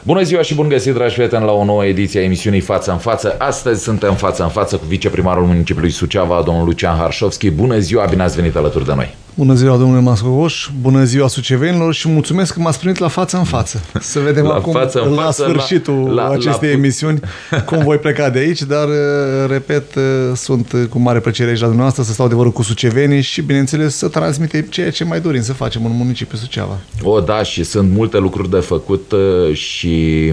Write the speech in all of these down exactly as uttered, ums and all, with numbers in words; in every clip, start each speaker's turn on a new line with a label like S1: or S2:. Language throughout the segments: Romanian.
S1: Bună ziua și bun găsit, dragi prieteni, la o nouă ediție a emisiunii Față în Față. Astăzi suntem față în față cu viceprimarul municipiului Suceava, domnul Lucian Harșovski. Bună ziua, bine ați venit alături de noi.
S2: Bună ziua, domnule Mascovoș, bună ziua sucevenilor și mulțumesc că m-ați primit la Față în Față. Să vedem
S1: la
S2: acum,
S1: față în
S2: la
S1: față,
S2: sfârșitul
S1: la, la,
S2: acestei
S1: la...
S2: emisiuni, cum voi pleca de aici, dar, repet, sunt cu mare plăcere aici la dumneavoastră să stau de vorbă cu sucevenii și, bineînțeles, să transmite ceea ce mai dorim să facem în municipiul Suceava.
S1: O, da, și sunt multe lucruri de făcut și,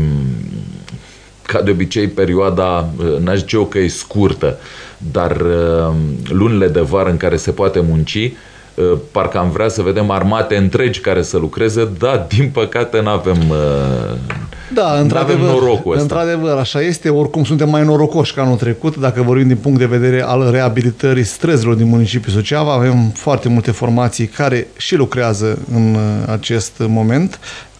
S1: ca de obicei, perioada, n-aș zice eu că e scurtă, dar lunile de vară în care se poate munci, parcă am vrea să vedem armate întregi care să lucreze, dar din păcate n-avem,
S2: da,
S1: n-avem norocul ăsta.
S2: Într-adevăr, așa este, oricum suntem mai norocoși ca anul trecut, dacă vorbim din punct de vedere al reabilitării străzilor din municipiul Suceava, avem foarte multe formații care și lucrează în acest moment.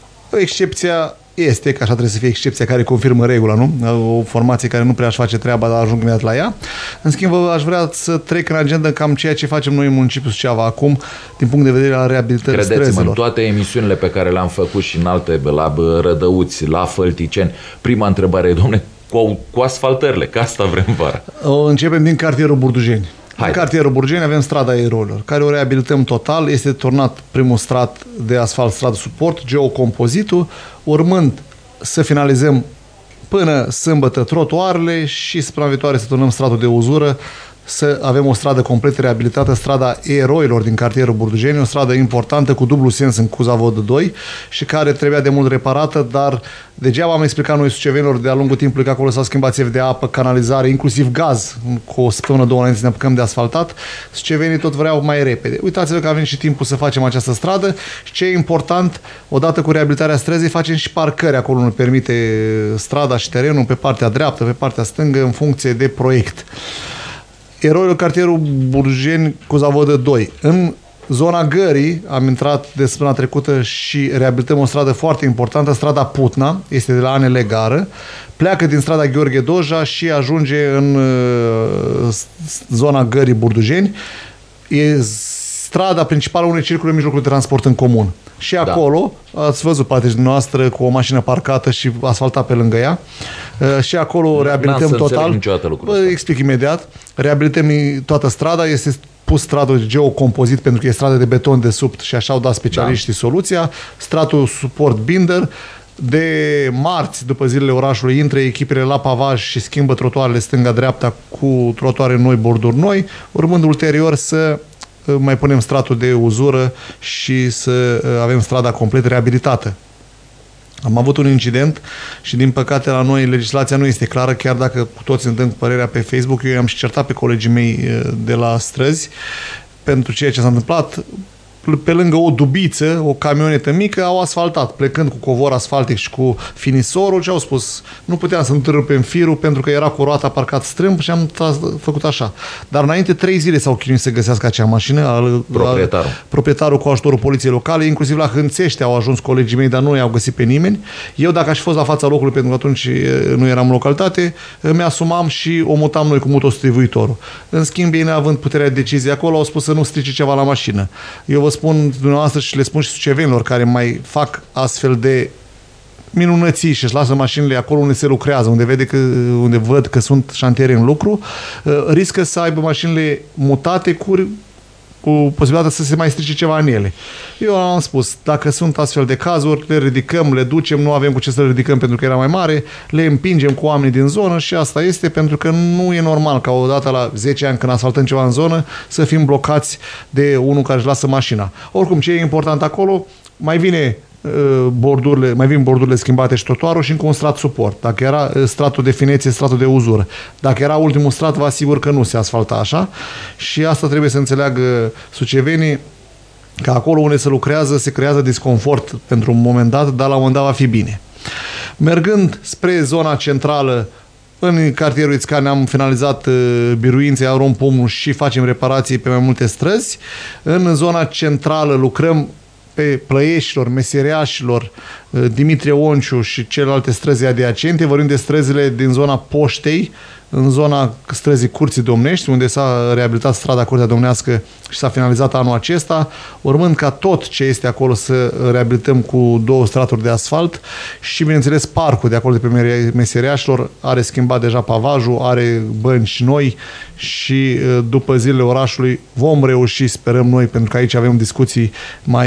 S2: Excepția este, că așa trebuie să fie excepția care confirmă regula, nu? O formație care nu prea aș face treaba, dar ajung imediat la ea. În schimb, aș vrea să trec în agenda cam ceea ce facem noi în municipiul Suceava acum, din punct de vedere al reabilitării străzilor.
S1: Credeți-mă, în toate emisiunile pe care le-am făcut și în alte, la Rădăuți, la Fălticeni, prima întrebare e, domne, cu, cu asfaltările, că asta vrem vara.
S2: O începem din cartierul Burdujeni.
S1: Haide.
S2: În cartierul Burdujeni avem strada Eroilor, care o reabilităm total. Este turnat primul strat de asfalt, stradă suport, geocompozitul, urmând să finalizăm până sâmbătă trotuarele și săptămâna viitoare să turnăm stratul de uzură, să avem o stradă complet reabilitată, strada Eroilor din cartierul Burdujeni, o stradă importantă cu dublu sens în Cuzavodă doi și care trebuia de mult reparată, dar degeaba am explicat noi sucevenilor de-a lungul timpului că acolo s-au schimbat țevi de apă, canalizare, inclusiv gaz, cu o săptămână, două înainte să ne apucăm de asfaltat. Sucevenii tot vreau mai repede. Uitați-vă că avem și timpul să facem această stradă și ce e important, odată cu reabilitarea străzii, facem și parcări acolo unde permite strada și terenul, pe partea dreaptă, pe partea stângă, în funcție de proiect. Eroilor, cartierul Burdujeni, Cuzavodă doi. În zona Gării am intrat de săptămâna trecută și reabilităm o stradă foarte importantă, strada Putna, este de la Ane Legară, pleacă din strada Gheorghe Doja și ajunge în uh, zona Gării Burdujeni. E strada principală unei circule în mijlocul de transport în comun. Și acolo, da. Ați văzut poate și dumneavoastră cu o mașină parcată și asfaltat pe lângă ea. Și acolo reabilităm total. Vă explic imediat. Reabilităm toată strada, este pus stratul geocompozit pentru că e stradă de beton de sub și așa au dat specialiștii da. soluția. Stratul suport binder. De marți, după zilele orașului, intră echipele la pavaj și schimbă trotuarele stânga-dreapta cu trotuare noi, borduri noi, urmând ulterior să mai punem stratul de uzură și să avem strada complet reabilitată. Am avut un incident și, din păcate, la noi legislația nu este clară, chiar dacă cu toți îmi dăm părerea pe Facebook. Eu i-am și certat pe colegii mei de la străzi pentru ceea ce s-a întâmplat. Pe lângă o dubiță, o camionetă mică, au asfaltat, plecând cu covor asfaltic și cu finisorul, și au spus, nu puteam să întrerupem firul pentru că era cu roata parcat strâmb și am făcut așa. Dar înainte trei zile s-au chinuit să găsească acea mașină, al,
S1: proprietarul.
S2: Al, proprietarul cu ajutorul poliției locale, inclusiv la Hânțește au ajuns colegii mei, dar nu i-au găsit pe nimeni. Eu, dacă aș fi fost la fața locului, pentru că atunci nu eram în localitate, mi-asumam și o mutam noi cu motostrivuitorul. În schimb, ei, neavând puterea de decizie acolo, au spus să nu strice ceva la mașină. Eu vă spun dumneavoastră și le spun și sucevenilor care mai fac astfel de minunății și își lasă mașinile acolo unde se lucrează, unde, vede că, unde văd că sunt șantiere în lucru, riscă să aibă mașinile mutate cu, cu posibilitatea să se mai strice ceva în ele. Eu am spus, dacă sunt astfel de cazuri, le ridicăm, le ducem, nu avem cu ce să le ridicăm pentru că era mai mare, le împingem cu oamenii din zonă și asta este, pentru că nu e normal ca odată la zece ani când asfaltăm ceva în zonă să fim blocați de unul care își lasă mașina. Oricum, ce e important acolo, mai vine bordurile, mai vin bordurile schimbate și trotuarul și încă un strat suport. Dacă era stratul de finețe, stratul de uzură. Dacă era ultimul strat, vă asigur că nu se asfalta așa și asta trebuie să înțeleagă sucevenii, că acolo unde se lucrează se creează disconfort pentru un moment dat, dar la un moment dat va fi bine. Mergând spre zona centrală, în cartierul Ițcan am finalizat biruințe, arom pomul și facem reparații pe mai multe străzi. În zona centrală lucrăm pe Plăieșilor, Meseriașilor, Dimitrie Onciu și celelalte străzi adiacente. Vorbim de străzile din zona Poștei, în zona străzii Curții Domnești, unde s-a reabilitat strada Curtea Domnească și s-a finalizat anul acesta, urmând ca tot ce este acolo să reabilităm cu două straturi de asfalt și, bineînțeles, parcul de acolo de pe Meseriașilor are schimbat deja pavajul, are bănci noi și după zilele orașului vom reuși, sperăm noi, pentru că aici avem discuții mai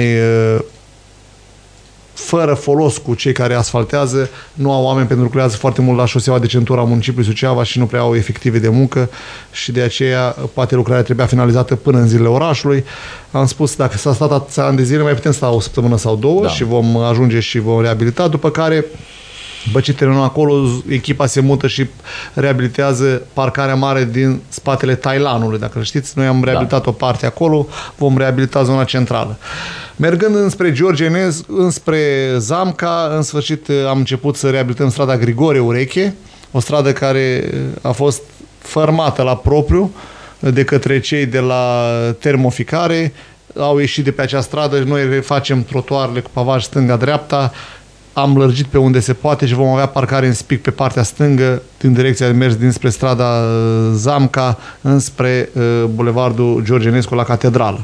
S2: fără folos cu cei care asfaltează, nu au oameni pentru că lucrează foarte mult la șoseaua de centură a municipiului Suceava și nu prea au efective de muncă și de aceea poate lucrarea trebuia finalizată până în zilele orașului. Am spus, dacă s-a stat atâția ani de zile, mai putem sta o săptămână sau două da. și vom ajunge și vom reabilita, după care după ce terminăm acolo, echipa se mută și reabilitează parcarea mare din spatele Tailanului. Dacă știți, noi am reabilitat da. o parte acolo, vom reabilita zona centrală. Mergând înspre Georgenez, înspre Zamca, în sfârșit am început să reabilităm strada Grigore Ureche, o stradă care a fost fărmată la propriu de către cei de la termoficare. Au ieșit de pe acea stradă și noi refacem trotuarele cu pavaj stânga-dreapta. Am lărgit pe unde se poate și vom avea parcare în spic pe partea stângă, din direcția de mers dinspre strada Zamca, înspre bulevardul Georgenescu la Catedrală.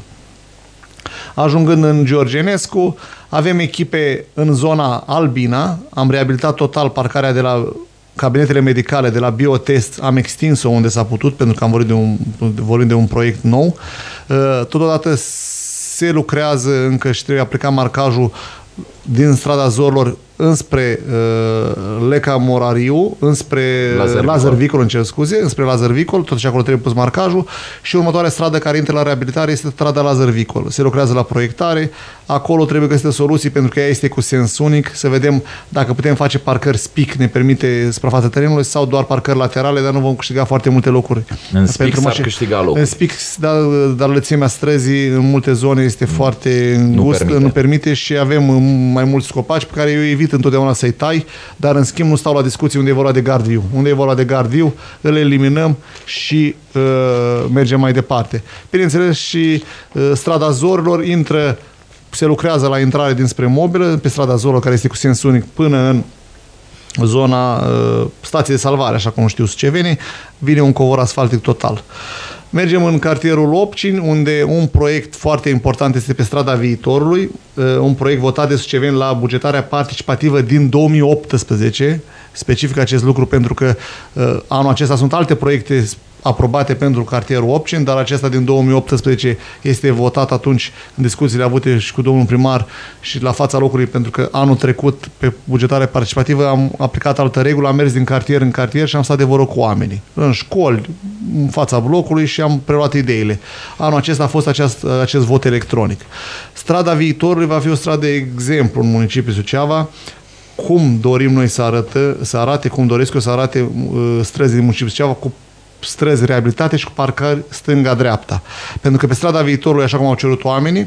S2: Ajungând în Georgenescu, avem echipe în zona Albina, am reabilitat total parcarea de la cabinetele medicale, de la Biotest, am extins-o unde s-a putut, pentru că am vorbit de un, vorbim de un proiect nou. Totodată se lucrează încă și trebuie aplicat marcajul din strada Zorilor înspre uh, Leca Morariu, înspre Lazăr-Vicol, îmi cer scuze, înspre Lazăr-Vicol, tot și acolo trebuie pus marcajul și următoarea stradă care intră la reabilitare este strada Lazăr-Vicol. Se lucrează la proiectare, acolo trebuie găsite soluții pentru că ea este cu sens unic, să vedem dacă putem face parcări spic, ne permite suprafața terenului sau doar parcări laterale, dar nu vom câștiga foarte multe locuri.
S1: În spic s-ar câștiga locuri.
S2: În spic, dar, dar lățimea străzii în multe zone este mm. foarte îngustă, nu permite. nu permite și avem mai mulți copaci pe care eu evit întotdeauna să-i tai, dar în schimb nu stau la discuții unde e vorba de gardviu. Unde e vorba de gardviu, îl eliminăm și uh, mergem mai departe. Bineînțeles și uh, strada Zorilor intră, se lucrează la intrare dinspre Mobilă, pe strada Zorilor care este cu sens unic până în zona uh, stației de salvare, așa cum știu sucevenii, vine un covor asfaltic total. Mergem în cartierul Opcini, unde un proiect foarte important este pe strada Viitorului, un proiect votat de suceveni la bugetarea participativă din două mii optsprezece. Specific acest lucru pentru că anul acesta sunt alte proiecte aprobate pentru cartierul Opcini, dar acesta din două mii optsprezece este votat atunci în discuțiile avute și cu domnul primar și la fața locului, pentru că anul trecut pe bugetare participativă am aplicat altă regulă, am mers din cartier în cartier și am stat de vorbă cu oamenii, în școli, în fața blocului și am preluat ideile. Anul acesta a fost acest, acest vot electronic. Strada Viitorului va fi o stradă de exemplu în municipiul Suceava, cum dorim noi să, arătă, să arate, cum doresc eu să arate uh, străzile din municipiul Suceava, cu străzi reabilitate și cu parcări stânga-dreapta. Pentru că pe strada Viitorului, așa cum au cerut oamenii,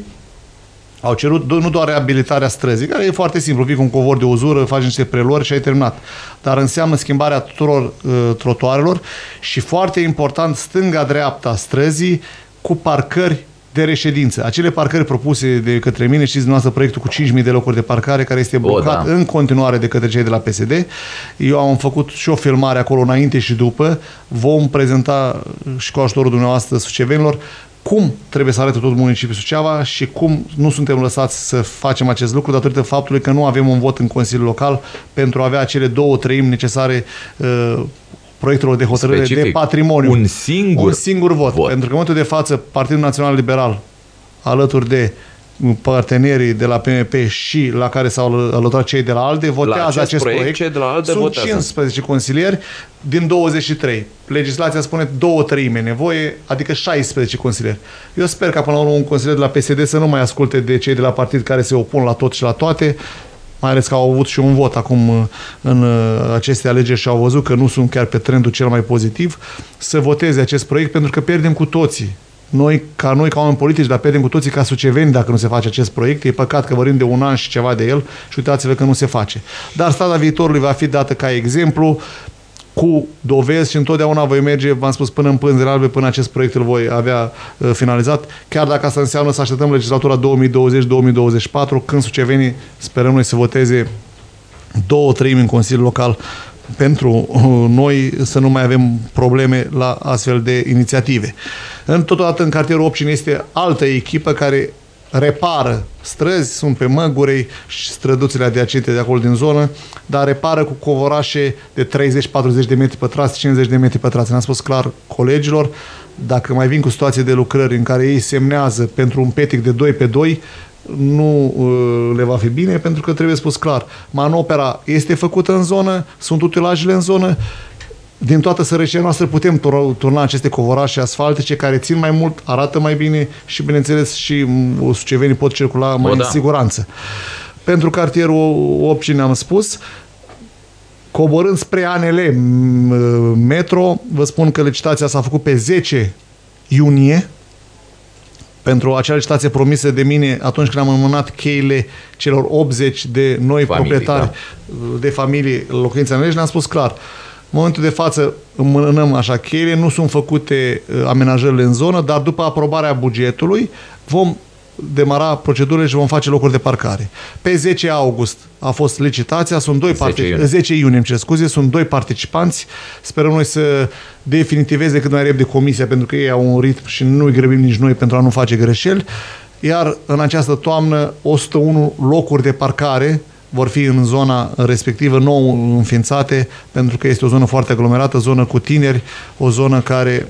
S2: au cerut nu doar reabilitarea străzii, care e foarte simplu, vii cu un covor de uzură, faci niște preluări și ai terminat, dar înseamnă schimbarea tuturor uh, trotuarelor și, foarte important, stânga-dreapta străzii cu parcări de reședință. Acele parcări propuse de către mine, știți dumneavoastră proiectul cu cinci mii de locuri de parcare, care este blocat o, da. în continuare de către cei de la P S D. Eu am făcut și o filmare acolo înainte și după. Vom prezenta și cu ajutorul dumneavoastră sucevenilor cum trebuie să arate tot municipiul Suceava și cum nu suntem lăsați să facem acest lucru datorită faptului că nu avem un vot în Consiliul Local pentru a avea acele două treimi necesare uh, proiectelor de hotărâre Specific. de patrimoniu.
S1: Un singur,
S2: un singur vot. vot. Pentru că în momentul de față, Partidul Național Liberal, alături de partenerii de la P M P și la care s-au alăturat cei de la ALDE, votează acest, acest proiect. proiect.
S1: Cei de la ALDE
S2: Sunt
S1: votează.
S2: cincisprezece consilieri din douăzeci și trei. Legislația spune două treime nevoie, adică șaisprezece consilieri. Eu sper ca până la urmă un consilier de la P S D să nu mai asculte de cei de la partid care se opun la tot și la toate, mai ales că au avut și un vot acum în aceste alegeri și au văzut că nu sunt chiar pe trendul cel mai pozitiv, să voteze acest proiect pentru că pierdem cu toții. Noi, ca noi, ca oameni politici, dar pierdem cu toții ca suceveni dacă nu se face acest proiect. E păcat că vorbim de un an și ceva de el și uitați-vă că nu se face. Dar strada Viitorului va fi dată ca exemplu, cu dovezi și întotdeauna voi merge, v-am spus, până în pânzele albe, până acest proiect îl voi avea uh, finalizat, chiar dacă asta înseamnă să așteptăm legislatura două mii douăzeci două mii douăzeci și patru, când sucevenii sperăm noi să voteze două treimi în Consiliul Local pentru noi să nu mai avem probleme la astfel de inițiative. În totodată în cartierul Opcin este altă echipă care repară străzi, sunt pe Măgurei și străduțile adiacente de acolo din zonă, dar repară cu covorașe de treizeci patruzeci de metri pătrați, cincizeci de metri pătrați. Ne-am spus clar colegilor, dacă mai vin cu situații de lucrări în care ei semnează pentru un petic de doi pe doi, nu uh, le va fi bine, pentru că trebuie spus clar, manopera este făcută în zonă, sunt utilajele în zonă, din toată sărăcia noastră putem turna aceste covorașe asfaltice care țin mai mult, arată mai bine și, bineînțeles, și sucevenii pot circula mai o, da. în siguranță. Pentru cartierul Opcin am spus, coborând spre A N L Metro, vă spun că licitația s-a făcut pe zece iunie, pentru acea licitație promisă de mine atunci când am înmânat cheile celor optzeci de noi familii, proprietari da. de familii locuințe în lege, ne-am spus clar, în momentul de față înmânăm așa cheile, nu sunt făcute amenajările în zonă, dar după aprobarea bugetului vom demara procedurile și vom face locuri de parcare. Pe zece august a fost licitația, sunt doi participanți, zece iunie, îmi cer scuze, sunt doi participanți. Sperăm noi să definitiveze cât mai repede comisia, pentru că ei au un ritm și nu îi grăbim nici noi pentru a nu face greșeli. Iar în această toamnă o sută unu locuri de parcare vor fi în zona respectivă, nou înființate, pentru că este o zonă foarte aglomerată, zonă cu tineri, o zonă care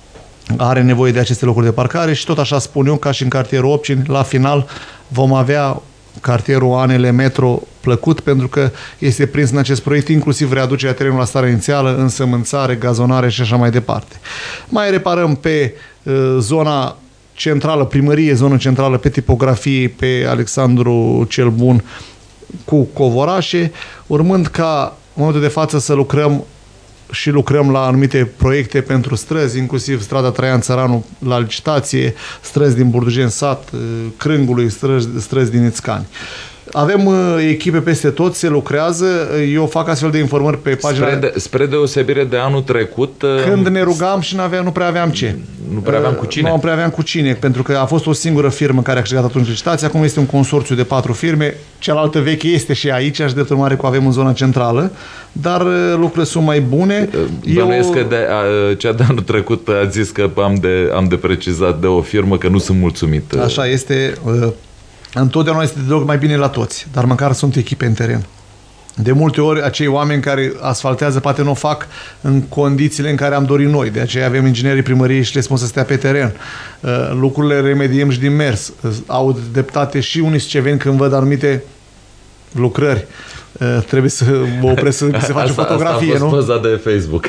S2: are nevoie de aceste locuri de parcare și tot așa spun eu, ca și în cartierul Opcin, la final vom avea cartierul A N L Metro plăcut, pentru că este prins în acest proiect, inclusiv readucerea terenului la starea inițială, însămânțare, gazonare și așa mai departe. Mai reparăm pe uh, zona centrală, primărie, zonă centrală, pe tipografie, pe Alexandru cel Bun, cu covorașe, urmând ca în momentul de față să lucrăm și lucrăm la anumite proiecte pentru străzi, inclusiv strada Traian Țăranu la licitație, străzi din Burdujen Sat, Crângului, străzi, străzi din Ițcani. Avem uh, echipe peste tot, se lucrează, eu fac astfel de informări pe pagina...
S1: Spre, de, spre deosebire de anul trecut... Uh,
S2: când ne rugam și nu prea aveam ce.
S1: Nu prea aveam cu cine.
S2: Nu prea aveam cu cine, pentru că a fost o singură firmă care a câștigat atunci licitația, acum este un consorțiu de patru firme, cealaltă veche este și aici, și de urmare cu avem în zona centrală, dar uh, lucrurile sunt mai bune.
S1: Bănuiesc
S2: eu...
S1: că de, uh, cea de anul trecut a zis că am de, am de precizat de o firmă că nu sunt mulțumit.
S2: Așa este... Uh, Întotdeauna este de loc mai bine la toți, dar măcar sunt echipe în teren. De multe ori, acei oameni care asfaltează poate nu o fac în condițiile în care am dorit noi. De aceea avem inginerii primăriei și le spun să stea pe teren. Lucrurile remediem și din mers. Au dreptate și unii sceveni când văd anumite lucrări. Trebuie să mă opresc să se face
S1: asta,
S2: fotografie,
S1: asta a fost
S2: nu?
S1: poza de Facebook.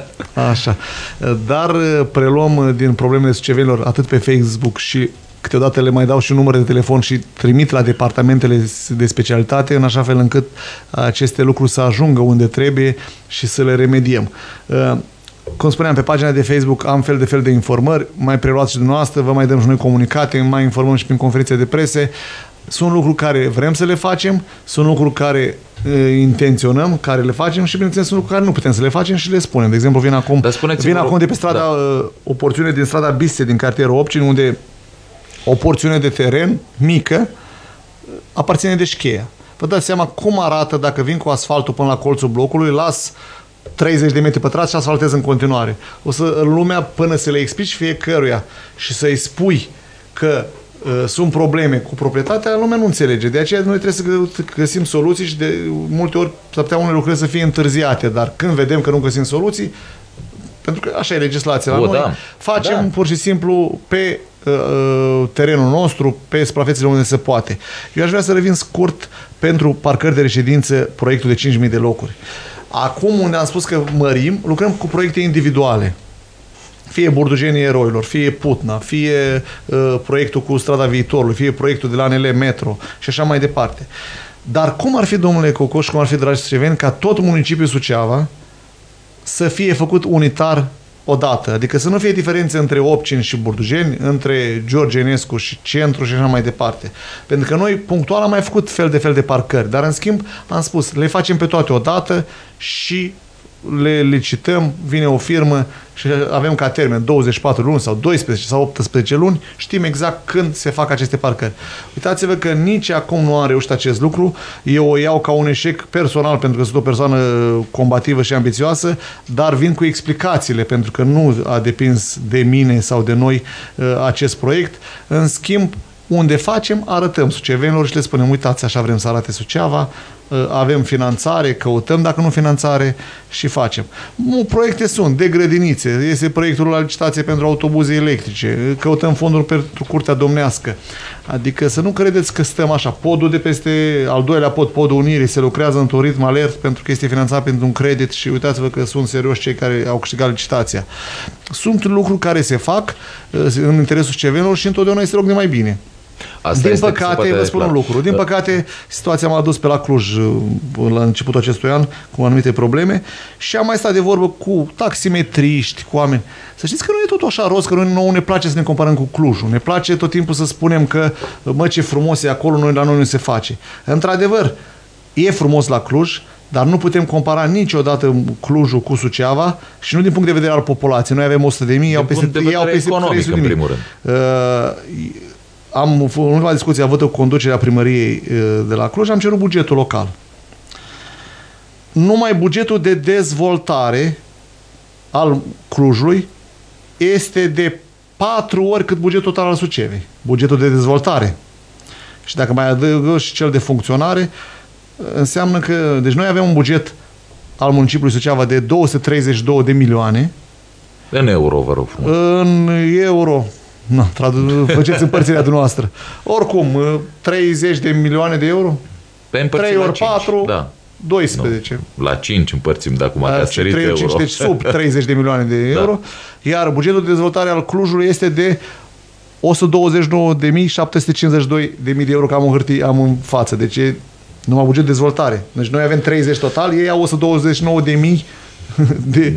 S2: Așa. Dar preluăm din problemele sucevenilor atât pe Facebook și câteodată le mai dau și numere de telefon și trimit la departamentele de specialitate, în așa fel încât aceste lucruri să ajungă unde trebuie și să le remediem. Cum spuneam, pe pagina de Facebook am fel de fel de informări, mai preluați și dumneavoastră, vă mai dăm și noi comunicate, mai informăm și prin conferințe de prese. Sunt lucruri care vrem să le facem, sunt lucruri care uh, intenționăm, care le facem și, bineînțeles, sunt lucruri care nu putem să le facem și le spunem. De exemplu, vin acum, vin acum de pe strada, da. uh, o porțiune din strada Bise, din cartierul Opcin, unde o porțiune de teren mică aparține de Șcheia. Vă dați seama cum arată dacă vin cu asfaltul până la colțul blocului, las treizeci de metri pătrați și asfaltez în continuare. O să lumea, până să le explici fiecăruia și să-i spui că uh, sunt probleme cu proprietatea, lumea nu înțelege. De aceea noi trebuie să găsim soluții și de multe ori s-ar putea unele lucruri să fie întârziate, dar când vedem că nu găsim soluții, pentru că așa e legislația la
S1: o,
S2: noi,
S1: da.
S2: facem
S1: da.
S2: pur și simplu pe uh, terenul nostru, pe suprafețele unde se poate. Eu aș vrea să revin scurt pentru parcări de reședință, proiectul de cinci mii de locuri. Acum, unde am spus că mărim, lucrăm cu proiecte individuale. Fie Burdujenii Eroilor, fie Putna, fie uh, proiectul cu Strada Viitorului, fie proiectul de la A N L Metro și așa mai departe. Dar cum ar fi, domnule Cocoș, cum ar fi, dragi suceveni, ca tot municipiul Suceava să fie făcut unitar odată? Adică să nu fie diferențe între Opcin și Burdujeni, între George Enescu și Centru și așa mai departe. Pentru că noi punctual am mai făcut fel de fel de parcări, dar în schimb am spus, le facem pe toate odată și le licităm, vine o firmă și avem ca termen douăzeci și patru luni sau doisprezece sau optsprezece luni, știm exact când se fac aceste parcări. Uitați-vă că nici acum nu am reușit acest lucru, eu o iau ca un eșec personal pentru că sunt o persoană combativă și ambițioasă, dar vin cu explicațiile pentru că nu a depins de mine sau de noi acest proiect. În schimb, unde facem, arătăm sucevenilor și le spunem, uitați, așa vrem să arate Suceava, avem finanțare, căutăm dacă nu finanțare și facem. Proiecte sunt, de grădinițe, este proiectul la licitație pentru autobuze electrice, căutăm fonduri pentru Curtea Domnească. Adică să nu credeți că stăm așa. Podul de peste al doilea pod, podul Unirii, se lucrează într-un ritm alert pentru că este finanțat pentru un credit și uitați-vă că sunt serioși cei care au câștigat licitația. Sunt lucruri care se fac în interesul sucevenilor și întotdeauna este loc de mai bine. Asta din păcate, vă spun un lucru, din păcate situația m-a dus pe la Cluj la începutul acestui an cu anumite probleme și am mai stat de vorbă cu taximetriști, cu oameni. Să știți că nu e tot așa roz, că noi nouă ne place să ne comparăm cu Clujul. Ne place tot timpul să spunem că, mă, ce frumos e acolo, noi la noi nu se face. Într-adevăr, e frumos la Cluj, dar nu putem compara niciodată Clujul cu Suceava și nu din punct de vedere al populației. Noi avem o sută de mii, iau peste trei sute de mii. Uh, Am, în ultima discuție avută cu conducerea primăriei de la Cluj, am cerut bugetul local. Numai bugetul de dezvoltare al Clujului este de patru ori cât bugetul total al Sucevei. Bugetul de dezvoltare. Și dacă mai adăugă și cel de funcționare, înseamnă că... Deci noi avem un buget al municipiului Suceava de două sute treizeci și două de milioane.
S1: În euro, vă rog frumos.
S2: În euro... Nu, faceți împărțirea dumneavoastră. Oricum, treizeci de milioane de euro?
S1: Pe
S2: trei ori patru, da. doisprezece.
S1: Nu. La cinci împărțim, de acum te-a sărit euro. cinci,
S2: deci sub treizeci de milioane de euro. Da. Iar bugetul de dezvoltare al Clujului este de o sută douăzeci și nouă de mii șapte sute cincizeci și doi de mii de euro, că am în hârtie, am în față. Deci e numai buget de dezvoltare. Deci noi avem treizeci total, ei au o sută douăzeci și nouă de mii de...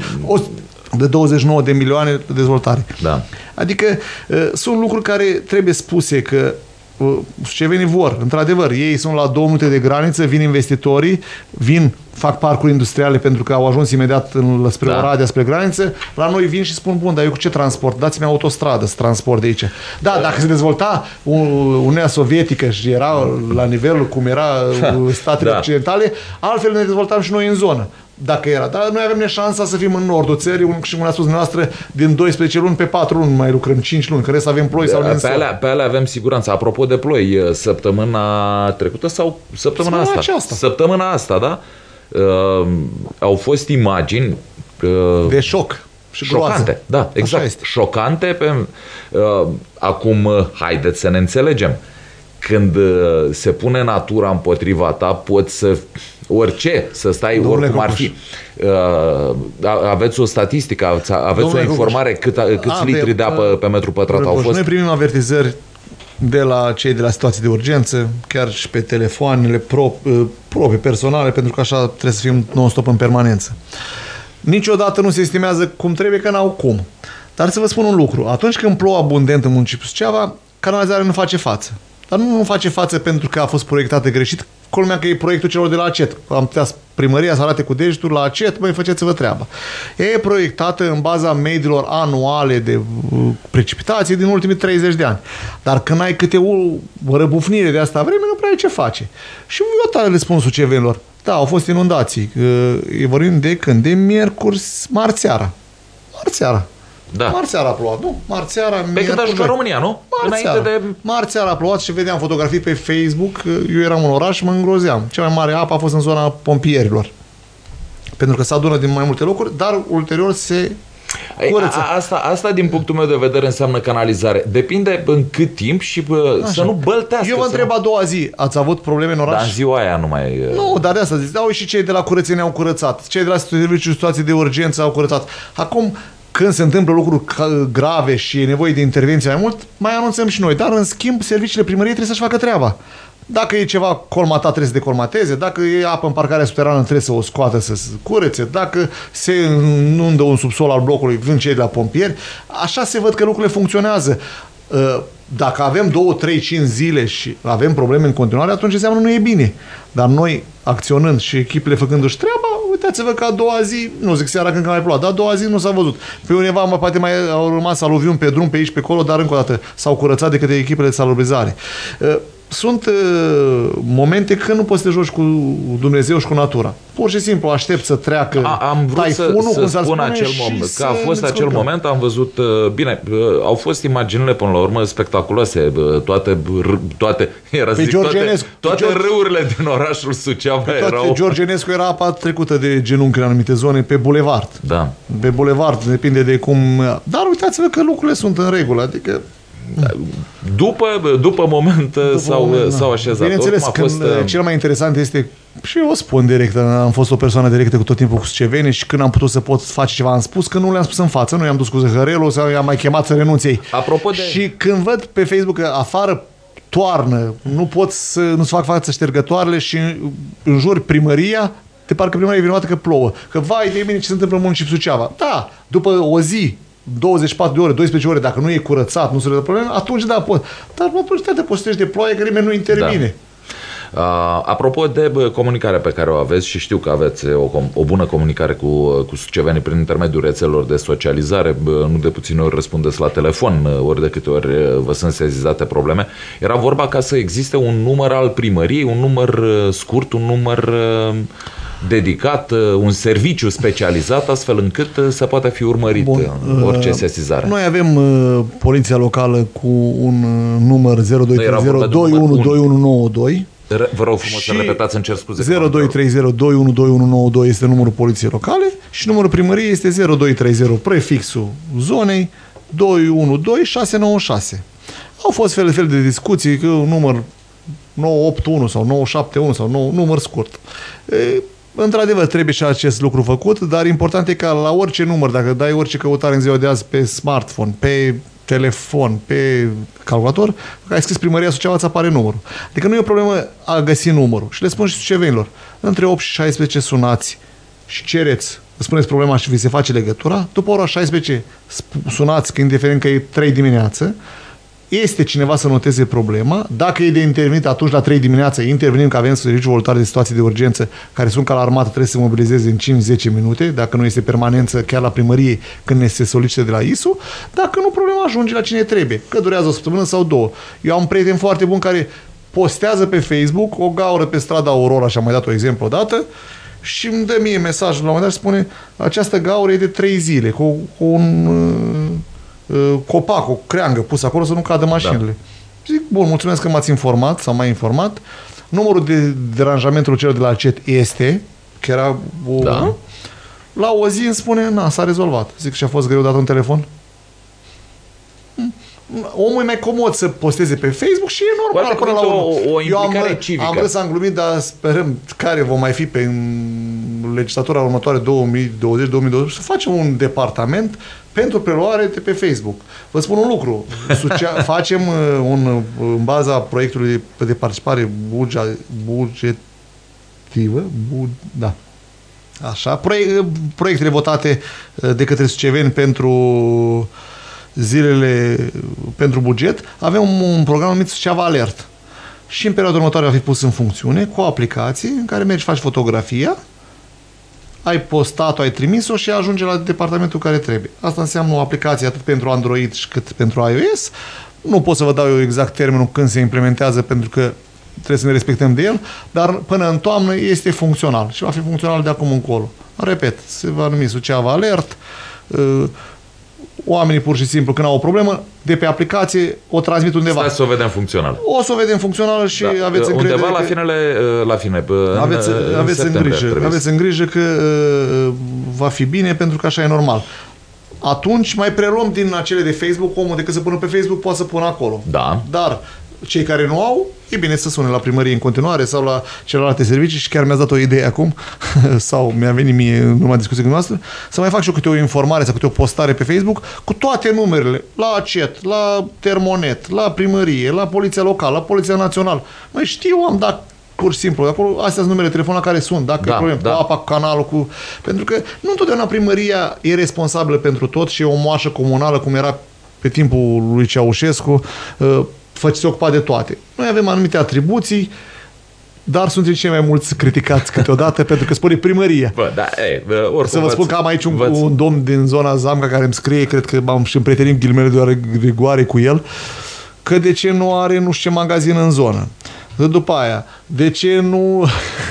S2: de douăzeci și nouă de milioane de dezvoltare.
S1: Da.
S2: Adică uh, sunt lucruri care trebuie spuse că uh, sucevenii vor, într-adevăr, ei sunt la două minute de graniță, vin investitorii, vin, fac parcuri industriale pentru că au ajuns imediat în, spre da. Oradea, spre graniță, la noi vin și spun, bun, dar eu cu ce transport? Dați-mi autostradă să transport de aici. Da, dacă se dezvolta Uniunea Sovietică și era la nivelul cum era statele da. Occidentale, altfel ne dezvoltam și noi în zonă. Dacă era. Dar noi avem șansa să fim în nordul țării și, cum a spus dumneavoastră, din doisprezece luni pe patru luni mai lucrăm, cinci luni, că să avem ploi sau
S1: pe alea, pe alea avem siguranță. Apropo de ploi, săptămâna trecută sau săptămâna asta?
S2: Aceasta.
S1: Săptămâna asta, da? Uh, au fost imagini uh,
S2: de șoc și
S1: șocante.
S2: groază.
S1: Da, exact. Șocante. Pe, uh, acum, uh, haideți să ne înțelegem. Când uh, se pune natura împotriva ta, poți să orice, să stai Domnule oricum Cucuș. Ar fi. Uh, aveți o statistică, aveți Domnule o informare cât, câți a, litri de apă pe metru pătrat au fost?
S2: Noi primim avertizări de la cei de la situații de urgență, chiar și pe telefoanele pro, proprii, personale, pentru că așa trebuie să fim non-stop în permanență. Niciodată nu se estimează cum trebuie, că n-au cum. Dar să vă spun un lucru. Atunci când plouă abundent în municipiul Suceava, canalizarea nu face față. Dar nu, nu face față pentru că a fost proiectată greșit. Culmea că e proiectul celor de la ACET. Am putea primăria să arate cu degetul la ACET, băi, faceți-vă treaba. Ea e proiectată în baza mediilor anuale de precipitații din ultimii treizeci de ani. Dar când ai câte o, o răbufnire de asta vreme, nu prea ai ce face. Și eu tare le spun sucevenilor. Da, au fost inundații. E vorbim de când? De miercuri, marțeara. Marțeara.
S1: Da.
S2: Marțeara a plouat, nu? Marțeara,
S1: pe când a jucat România, nu?
S2: Marțeara. De... Marțeara a plouat și vedeam fotografii pe Facebook. Eu eram în oraș și mă îngrozeam. Cea mai mare apă a fost în zona pompierilor. Pentru că se adună din mai multe locuri, dar ulterior se curăță.
S1: A, asta, asta, din punctul meu de vedere, înseamnă canalizare. Depinde în cât timp și bă, să nu băltească.
S2: Eu vă întreb
S1: nu...
S2: a doua zi, ați avut probleme în oraș?
S1: Dar în ziua aia nu mai...
S2: Nu, dar de asta zic. Da, și cei de la curățenie au curățat. Cei de la serviciul situații de urgență au curățat. Acum... Când se întâmplă lucruri grave și e nevoie de intervenție mai mult, mai anunțăm și noi. Dar, în schimb, serviciile primăriei trebuie să-și facă treaba. Dacă e ceva colmatat, trebuie să decolmateze. Dacă e apă în parcarea subterană, trebuie să o scoată, să se curețe. Dacă se inundă un subsol al blocului, vin cei de la pompieri. Așa se văd că lucrurile funcționează. Dacă avem două, trei, cinci zile și avem probleme în continuare, atunci înseamnă nu e bine. Dar noi, acționând și echipele făcându-și treaba, uitați-vă că a doua zi, nu zic seara când mai plouat, dar a doua zi nu s-a văzut. Pe undeva poate mai au rămas aluviuni pe drum, pe aici, pe acolo, dar încă o dată s-au curățat de către echipele de salubrizare. Sunt uh, momente când nu poți să te joci cu Dumnezeu și cu natura. Pur și simplu aștept să treacă
S1: a, am vrut
S2: taifunul,
S1: să, să spun acel moment, că a fost acel
S2: descurcăm.
S1: moment, am văzut, uh, bine, uh, au fost imaginile până la urmă spectaculoase, uh, toate, toate, era zic, toate, toate
S2: George,
S1: râurile din orașul Suceava erau...
S2: George Enescu era apa trecută de genunchi în anumite zone pe bulevard.
S1: Da.
S2: Pe bulevard, depinde de cum... Dar uitați-vă că lucrurile sunt în regulă, adică...
S1: După, după moment după s-au, moment, s-au așezat.
S2: Bineînțeles, când fost... cel mai interesant este, și eu o spun direct, am fost o persoană directă cu tot timpul cu suceveni și când am putut să pot face ceva, am spus că nu le-am spus în față, nu i-am dus cu zăhărelul sau i-am mai chemat să renunț ei.
S1: Apropo de...
S2: Și când văd pe Facebook că afară toarnă, nu pot să nu-ți fac față ștergătoarele și înjuri primăria, de parcă primăria e vinovată că plouă. Că vai de mine ce se întâmplă în municipiul Suceava. Da, după o zi douăzeci și patru de ore, doisprezece ore, dacă nu e curățat, nu se rezolvă probleme, atunci da, pot. Dar nu te postești de ploaie, că nimeni nu intervine.
S1: Da. Uh, apropo de bă, comunicarea pe care o aveți, și știu că aveți o, o bună comunicare cu, cu sucevenii prin intermediul rețelelor de socializare, bă, nu de puține ori răspundeți la telefon, ori de câte ori vă sunt sezizate probleme. Era vorba ca să existe un număr al primăriei, un număr scurt, un număr... Uh, dedicat, un serviciu specializat, astfel încât să poată fi urmărit Bun. orice sesizare.
S2: Noi avem uh, poliția locală cu un uh, număr zero doi trei zero doi unu doi unu nouă doi.
S1: Vă rog frumos să repetați, îmi cer scuze.
S2: zero doi trei zero doi unu doi unu nouă doi este numărul poliției locale și numărul primăriei este zero doi trei zero, prefixul zonei doi unu doi șase nouă șase. Au fost fel de fel de discuții că un număr nouă opt unu sau nouă șapte unu sau nouă, număr scurt. E, într-adevăr, trebuie și acest lucru făcut, dar important e ca la orice număr, dacă dai orice căutare în ziua de azi pe smartphone, pe telefon, pe calculator, ai scris primăria Suceava, îți apare numărul. Adică nu e o problemă a găsi numărul. Și le spun și sucevenilor, între opt și șaisprezece sunați și cereți, spuneți problema și vi se face legătura, după ora șaisprezece sunați, că indiferent că e trei dimineață, este cineva să noteze problema. Dacă e de intervenit, atunci la trei dimineața intervenim, că avem serviciu voluntar de situații de urgență care sunt ca la armată, trebuie să se mobilizeze în cinci zece minute, dacă nu este permanență chiar la primărie când ne se solicită de la I S U. Dacă nu, problema ajunge la cine trebuie, că durează o săptămână sau două. Eu am un prieten foarte bun care postează pe Facebook o gaură pe strada Aurora, și am mai dat o exemplu odată, și îmi dă mie mesaj la un moment dat și spune: această gaură e de trei zile, cu, cu un copac, o creangă pusă acolo să nu cadă mașinile. Da. Zic, bun, mulțumesc că m-ați informat sau m-a informat. Numărul de deranjamentul celor de la C E T este, că era o... Da. La o zi îmi spune, na, s-a rezolvat. Zic, și a fost greu dat un telefon? Omul e mai comod să posteze pe Facebook și e normal.
S1: Până la o, o implicare
S2: am,
S1: civică.
S2: Am vrut să am glumit, dar sperăm care vom mai fi pe legislatura următoare două mii douăzeci două mii douăzeci să facem un departament pentru preluare de pe Facebook. Vă spun un lucru. Sucea, facem un, în baza proiectului de participare buget, bugetivă, bu, da. Așa, proiect, proiectele votate de către suceveni pentru zilele pentru buget, avem un program numit Suceava Alert. Și în perioada următoare va fi pus în funcțiune cu o aplicație în care mergi, faci fotografia, ai postat-o, ai trimis-o și ajunge la departamentul care trebuie. Asta înseamnă o aplicație atât pentru Android cât pentru iOS. Nu pot să vă dau eu exact termenul când se implementează, pentru că trebuie să ne respectăm de el, dar până în toamnă este funcțional și va fi funcțional de acum încolo. Repet, se va numi Suceava Alert. Oamenii pur și simplu, când au o problemă, de pe aplicație o transmit undeva.
S1: Stai să o vedem funcțională.
S2: O să o vedem funcțională și da. aveți încredere.
S1: Undeva la
S2: că...
S1: finele, la fine,
S2: aveți,
S1: în,
S2: aveți în grijă, aveți în grijă că uh, va fi bine, pentru că așa e normal. Atunci mai preluăm din acele de Facebook, omul decât să pună pe Facebook poate să pună acolo.
S1: Da.
S2: Dar cei care nu au, e bine să sune la primărie în continuare sau la celelalte servicii, și chiar mi-ați dat o idee acum sau mi-a venit mie în urma discuției noastre să mai fac și eu câte o informare sau câte o postare pe Facebook cu toate numerele, la C E T, la Termonet, la primărie, la Poliția Locală, la Poliția Națională. Mai știu, am dat pur și simplu, acolo, astea sunt numerele de telefon la care sunt, dacă da, e problem, da. cu apa, cu canalul, cu... pentru că nu întotdeauna primăria e responsabilă pentru tot și e o moașă comunală, cum era pe timpul lui Ceaușescu, se ocupa de toate. Noi avem anumite atribuții, dar sunt cei mai mulți criticați câteodată pentru că spune primăria.
S1: Bă, da, e, oricum
S2: să vă spun că am aici un,
S1: v-ați...
S2: un domn din zona Zamca care îmi scrie, cred că am și împrietenit ghilimele de rigoare cu el, că de ce nu are nu știu ce magazin în zonă. După aia, de ce nu...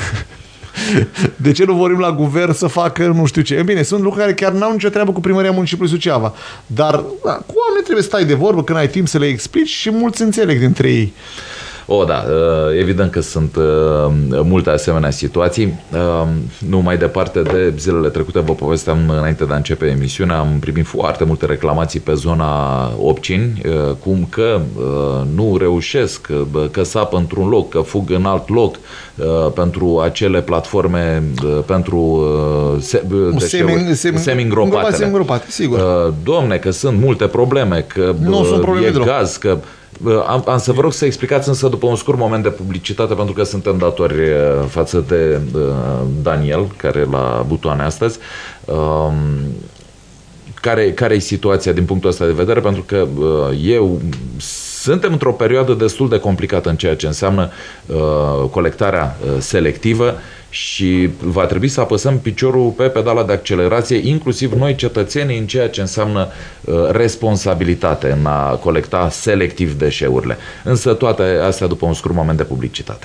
S2: de ce nu vorim la guvern să facă nu știu ce? E bine, sunt lucruri care chiar n-au nicio treabă cu primăria municipiului Suceava. Dar da, cu oamenii trebuie să stai de vorbă când ai timp să le explici și mulți înțeleg dintre ei.
S1: O, da, evident că sunt multe asemenea situații. Nu mai departe de zilele trecute, vă povesteam înainte de a începe emisiunea, am primit foarte multe reclamații pe zona Opcini, cum că nu reușesc, că sapă într-un loc, că fug în alt loc pentru acele platforme, pentru semi-îngropatele.
S2: Semi-îngropate, sigur.
S1: Domne, că sunt multe probleme, că
S2: nu sunt probleme
S1: e
S2: deloc.
S1: gaz, că Am, am să vă rog să explicați însă după un scurt moment de publicitate, pentru că suntem datori față de uh, Daniel, care la butoane astăzi, um, care, care e situația din punctul ăsta de vedere, pentru că uh, eu suntem într-o perioadă destul de complicată în ceea ce înseamnă uh, colectarea uh, selectivă și va trebui să apăsăm piciorul pe pedala de accelerație, inclusiv noi cetățenii, în ceea ce înseamnă uh, responsabilitate în a colecta selectiv deșeurile. Însă toate astea după un scurt moment de publicitate.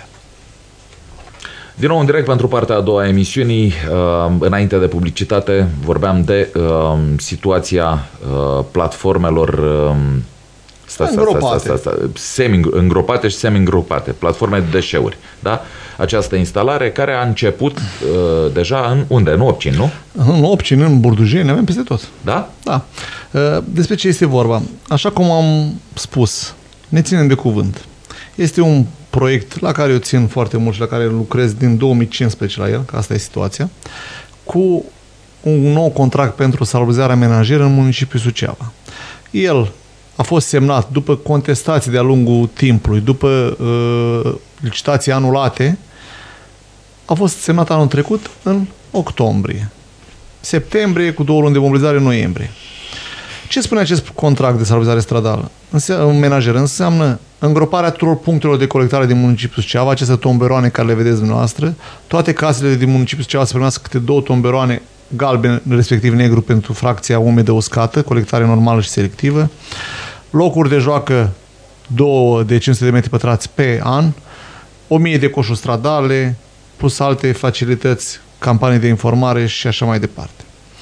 S1: Din nou în direct pentru partea a doua a emisiunii, uh, înainte de publicitate, vorbeam de uh, situația uh, platformelor uh, Sta, sta, sta, sta, sta, semi-îngropate și semi-îngropate, platforme de deșeuri. Da? Această instalare care a început uh, deja în unde? În Opcini, nu?
S2: În Opcini, în Burdujeni, avem peste tot.
S1: Da?
S2: Da. Uh, despre ce este vorba? Așa cum am spus, ne ținem de cuvânt. Este un proiect la care eu țin foarte mult și la care lucrez din două mii cincisprezece la el, că asta e situația, cu un nou contract pentru salubrizarea menajeră în municipiul Suceava. El a fost semnat după contestații de-a lungul timpului, după uh, licitații anulate, a fost semnat anul trecut în octombrie. Septembrie, cu două luni de mobilizare, în noiembrie. Ce spune acest contract de salubrizare stradală? Înseamnă, menajer, înseamnă îngroparea tuturor punctelor de colectare din municipiul Suceava, aceste tomberoane care le vedeți dumneavoastră, toate casele din municipiul Suceava să primească câte două tomberoane galben, respectiv negru, pentru fracția umedă uscată, colectare normală și selectivă, locuri de joacă două de cinci sute de metri pătrați pe an, o mie de coșuri stradale, plus alte facilități, campanii de informare și așa mai departe.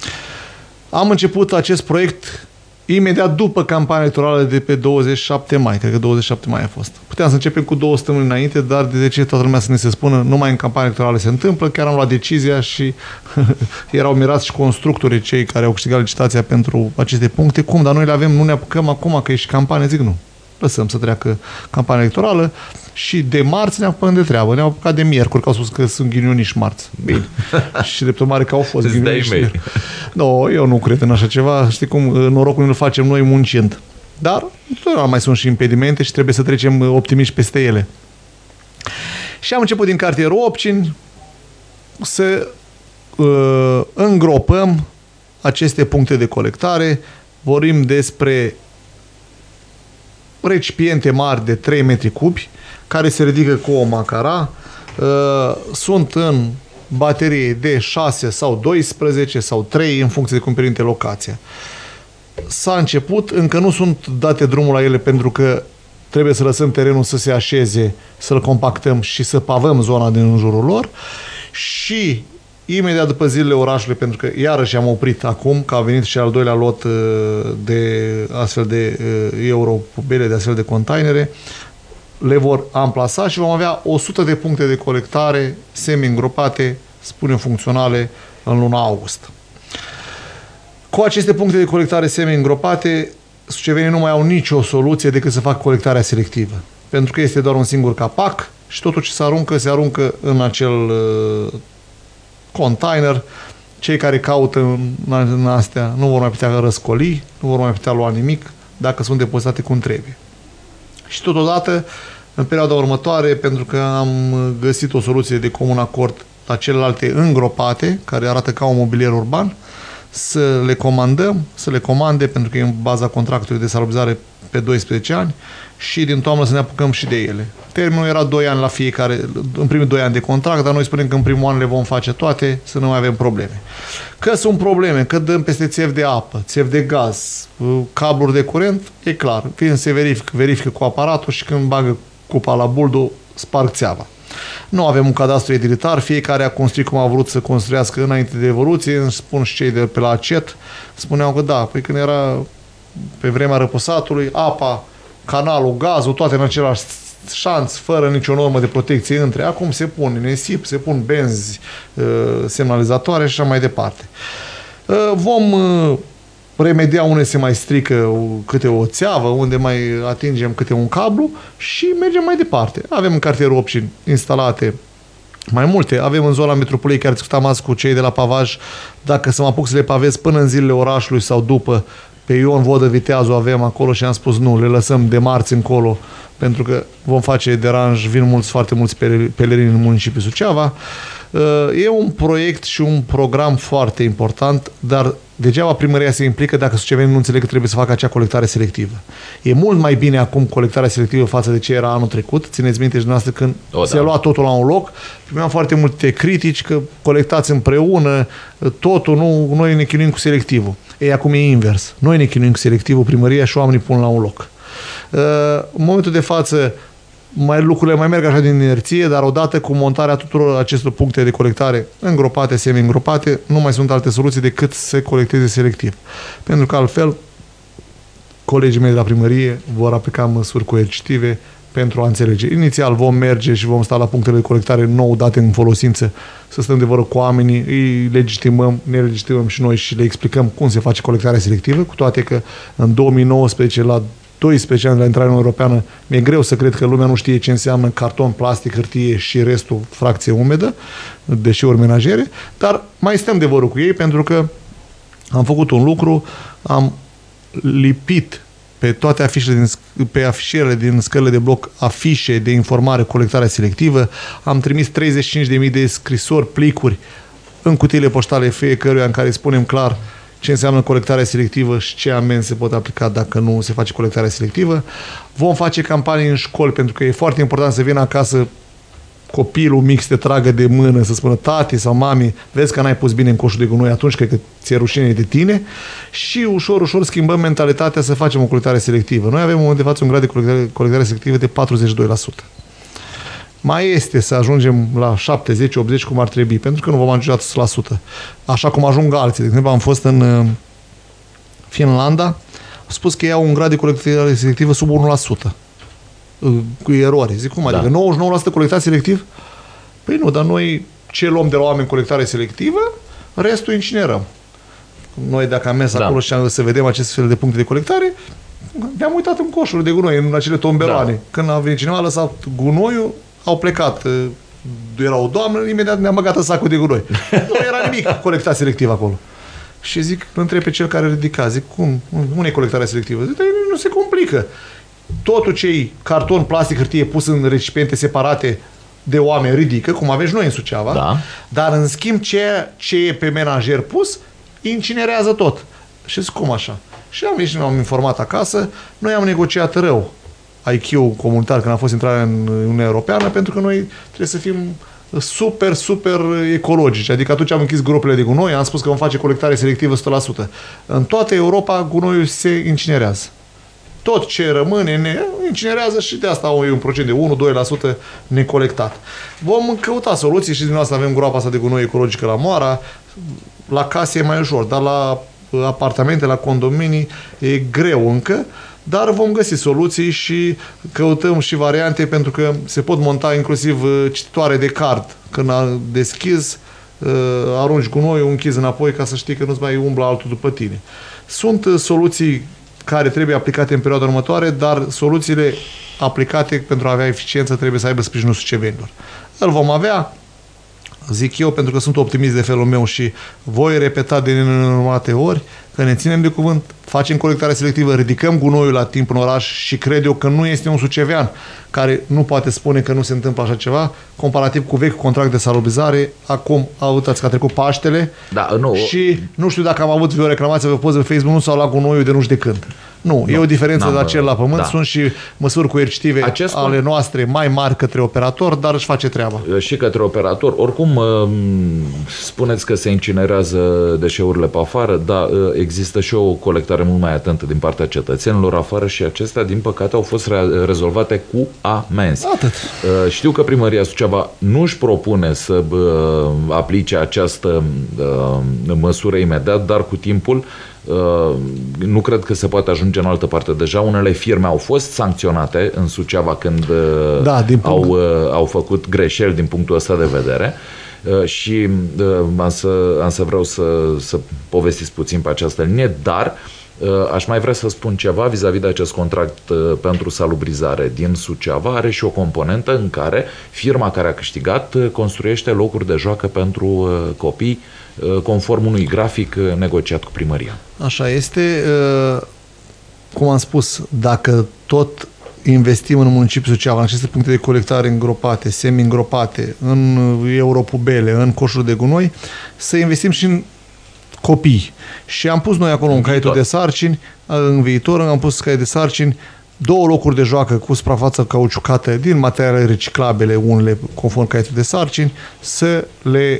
S2: Am început acest proiect imediat după campania electorală de pe douăzeci și șapte mai, cred că douăzeci și șapte mai a fost. Puteam să începem cu două săptămâni înainte, dar de ce toată lumea să ne se spună, numai în campania electorală se întâmplă, chiar am luat decizia și erau mirați și constructorii cei care au câștigat licitația pentru aceste puncte. Cum? Dar noi le avem, nu ne apucăm acum că e și campanie, zic nu. Lăsăm să treacă campania electorală și de marți ne apucăm de treabă. Ne-am apucat de miercuri, că au spus că sunt ghinioniși marți. Bine. Și de mare că au fost ghinioniși. Nu, eu nu cred în așa ceva. Știi cum, norocul îl facem noi muncind. Dar mai sunt și impedimente și trebuie să trecem optimiști peste ele. Și am început din cartierul Opcini să uh, îngropăm aceste puncte de colectare. Vorbim despre recipiente mari de trei metri cubi care se ridică cu o macara, sunt în baterie de șase sau doisprezece sau trei în funcție de cum permite locația. S-a început, încă nu sunt date drumul la ele pentru că trebuie să lăsăm terenul să se așeze, să-l compactăm și să pavăm zona din jurul lor și imediat după zilele orașului, pentru că iarăși am oprit acum, că a venit și al doilea lot de astfel de europubele, de astfel de containere, le vor amplasa și vom avea o sută de puncte de colectare semi-îngropate, spunem funcționale, în luna august. Cu aceste puncte de colectare semi-îngropate, sucevenii nu mai au nicio soluție decât să facă colectarea selectivă. Pentru că este doar un singur capac și totul ce se aruncă, se aruncă în acel container. Cei care caută în astea nu vor mai putea răscoli, nu vor mai putea lua nimic dacă sunt depozitate cum trebuie. Și totodată, în perioada următoare, pentru că am găsit o soluție de comun acord la celelalte îngropate, care arată ca un mobilier urban, să le comandăm, să le comande, pentru că e în baza contractului de salubrizare pe doisprezece ani și din toamnă să ne apucăm și de ele. Termenul era doi ani la fiecare, în primii doi ani de contract, dar noi spunem că în primul an le vom face toate, să nu mai avem probleme. Că sunt probleme, că dăm peste țevi de apă, țevi de gaz, cabluri de curent, e clar. Fiind se verifică, verifică cu aparatul și când bagă cupa la buldo, sparg țeava. Nu avem un cadastru edilitar, fiecare a construit cum a vrut să construiască înainte de evoluție, îmi spun și cei de pe la ACET, spuneau că da, păi când era pe vremea răposatului, apa, canalul, gazul, toate în același șanț, fără nicio normă de protecție între. Acum se pun nisip, se pun benzi semnalizatoare și așa mai departe. Vom remedia unde se mai strică câte o țeavă, unde mai atingem câte un cablu și mergem mai departe. Avem în cartierul opt instalate mai multe. Avem în zona metropolei, chiar discutam azi cu cei de la pavaj, dacă să mă apuc să le pavez până în zilele orașului sau după, pe Ion Vodă Viteazul avem acolo și am spus nu, le lăsăm de marți încolo, pentru că vom face deranj, vin mulți, foarte mulți pelerini în municipiul Suceava. E un proiect și un program foarte important, dar degeaba primăria se implică dacă sucevenii nu înțeleg că trebuie să facă acea colectare selectivă. E mult mai bine acum colectarea selectivă față de ce era anul trecut. Țineți minte și dumneavoastră când o, se da. lua totul la un loc, primeam foarte multe critici că colectați împreună, totul, nu, noi ne chinuim cu selectivul. Ei, acum e invers. Noi ne chinuim cu selectivul, primăria și oamenii pun la un loc. În momentul de față, mai, lucrurile mai merg așa din inerție, dar odată cu montarea tuturor acestor puncte de colectare îngropate, semi-îngropate, nu mai sunt alte soluții decât să se colecteze selectiv. Pentru că altfel, colegii mei de la primărie vor aplica măsuri coercitive pentru a înțelege. Inițial vom merge și vom sta la punctele de colectare nou date în folosință, să stăm de vorbă cu oamenii, îi legitimăm, ne legitimăm și noi și le explicăm cum se face colectarea selectivă, cu toate că în două mii nouăsprezece, la doisprezece ani de la intrarea în Europeană, mi-e greu să cred că lumea nu știe ce înseamnă carton, plastic, hârtie și restul fracție umedă, deșeuri menajere, dar mai stăm de vorbă cu ei pentru că am făcut un lucru, am lipit pe toate afișele din, pe afișele din scările de bloc afișe de informare, colectare selectivă, am trimis treizeci și cinci de mii de scrisori, plicuri în cutiile poștale fiecăruia în care spunem clar ce înseamnă colectarea selectivă și ce amenzi se pot aplica dacă nu se face colectarea selectivă. Vom face campanii în școli, pentru că e foarte important să vină acasă copilul mic să te tragă de mână, să spună tati sau mami, vezi că n-ai pus bine în coșul de gunoi, atunci cred că ți-e rușine de tine și ușor, ușor schimbăm mentalitatea să facem o colectare selectivă. Noi avem în momentul de față un grad de colectare, colectare selectivă de patruzeci și doi la sută. Mai este să ajungem la șaptezeci optzeci cum ar trebui, pentru că nu vom ajunge la o sută la sută. Așa cum ajung alții. De exemplu, am fost în Finlanda, au spus că iau un grad de colectare selectivă sub unu la sută. Cu erori. Zic, cum adică? Da. nouăzeci și nouă la sută colectat selectiv? Păi nu, dar noi ce luăm de la oameni colectare selectivă, restul incinerăm. Noi dacă am mers da. acolo și am să vedem acest fel de puncte de colectare, ne-am uitat în coșuri de gunoi, în acele tomberoane. Da. Când a venit cineva, a lăsat gunoiul, au plecat. Era o doamnă, imediat ne-a băgat în sacul de gunoi. Nu era nimic colectat selectiv acolo. Și zic, întreb pe cel care ridica, zic, cum? Unde e colectarea selectivă? Zic, nu se complică. Totul ce-i carton, plastic, hârtie pus în recipiente separate de oameni ridică, cum avem și noi în Suceava, da. Dar în schimb ce, ce e pe menajer pus, incinerează tot. Și zic, cum așa? Și am ieșit, ne-am informat acasă, noi am negociat rău I Q-ul comunitar când a fost intrarea în Uniunea Europeană, pentru că noi trebuie să fim super, super ecologici. Adică atunci am închis gropile de gunoi, am spus că vom face colectare selectivă o sută la sută. În toată Europa gunoiul se incinerează. Tot ce rămâne ne incinerează și de asta e un procent de unu doi la sută necolectat. Vom căuta soluții și din asta avem groapa asta de gunoi ecologică la Moara, la case e mai ușor, dar la apartamente, la condominii e greu încă, dar vom găsi soluții și căutăm și variante pentru că se pot monta inclusiv cititoare de card. Când deschizi, arunci gunoiul, închizi înapoi ca să știi că nu-ți mai umblă altul după tine. Sunt soluții care trebuie aplicate în perioada următoare, dar soluțiile aplicate pentru a avea eficiență trebuie să aibă sprijinul sucevenilor. Îl vom avea, zic eu, pentru că sunt optimist de felul meu și voi repeta de nenumărate ori, că ne ținem de cuvânt, facem colectare selectivă, ridicăm gunoiul la timp în oraș și cred eu că nu este un sucevean care nu poate spune că nu se întâmplă așa ceva, comparativ cu vechi contract de salubrizare. Acum, uitați că a trecut Paștele
S1: da, nu.
S2: și nu știu dacă am avut vreo reclamație pe poză pe Facebook, nu s-au luat gunoiul de nu știu de când. Nu, nu, e o diferență de acel la pământ, da. Sunt și măsuri coercitive Acest ale noastre mai mari către operator, dar își face treaba.
S1: Și către operator. Oricum, spuneți că se incinerează deșeurile pe afară, dar există și o colectare mult mai atentă din partea cetățenilor afară și acestea, din păcate, au fost rezolvate cu amenzi.
S2: Atât.
S1: Știu că Primăria Suceava nu își propune să aplice această măsură imediat, dar cu timpul nu cred că se poate ajunge în altă parte. Deja unele firme au fost sancționate în Suceava când da, au, punct... au făcut greșeli din punctul ăsta de vedere și am să, am să vreau să, să povestiți puțin pe această linie, dar aș mai vrea să spun ceva vis-a-vis de acest contract pentru salubrizare din Suceava. Are și o componentă în care firma care a câștigat construiește locuri de joacă pentru copii conform unui grafic negociat cu primăria.
S2: Așa este. Cum am spus, dacă tot investim în municipiul Suceava, în aceste puncte de colectare îngropate, semi-îngropate, în europubele, în coșuri de gunoi, să investim și în copii. Și am pus noi acolo în un caietul de sarcini, în viitor am pus caiet de sarcini, două locuri de joacă cu suprafață cauciucată din materiale reciclabile, unele conform caietul de sarcini, să le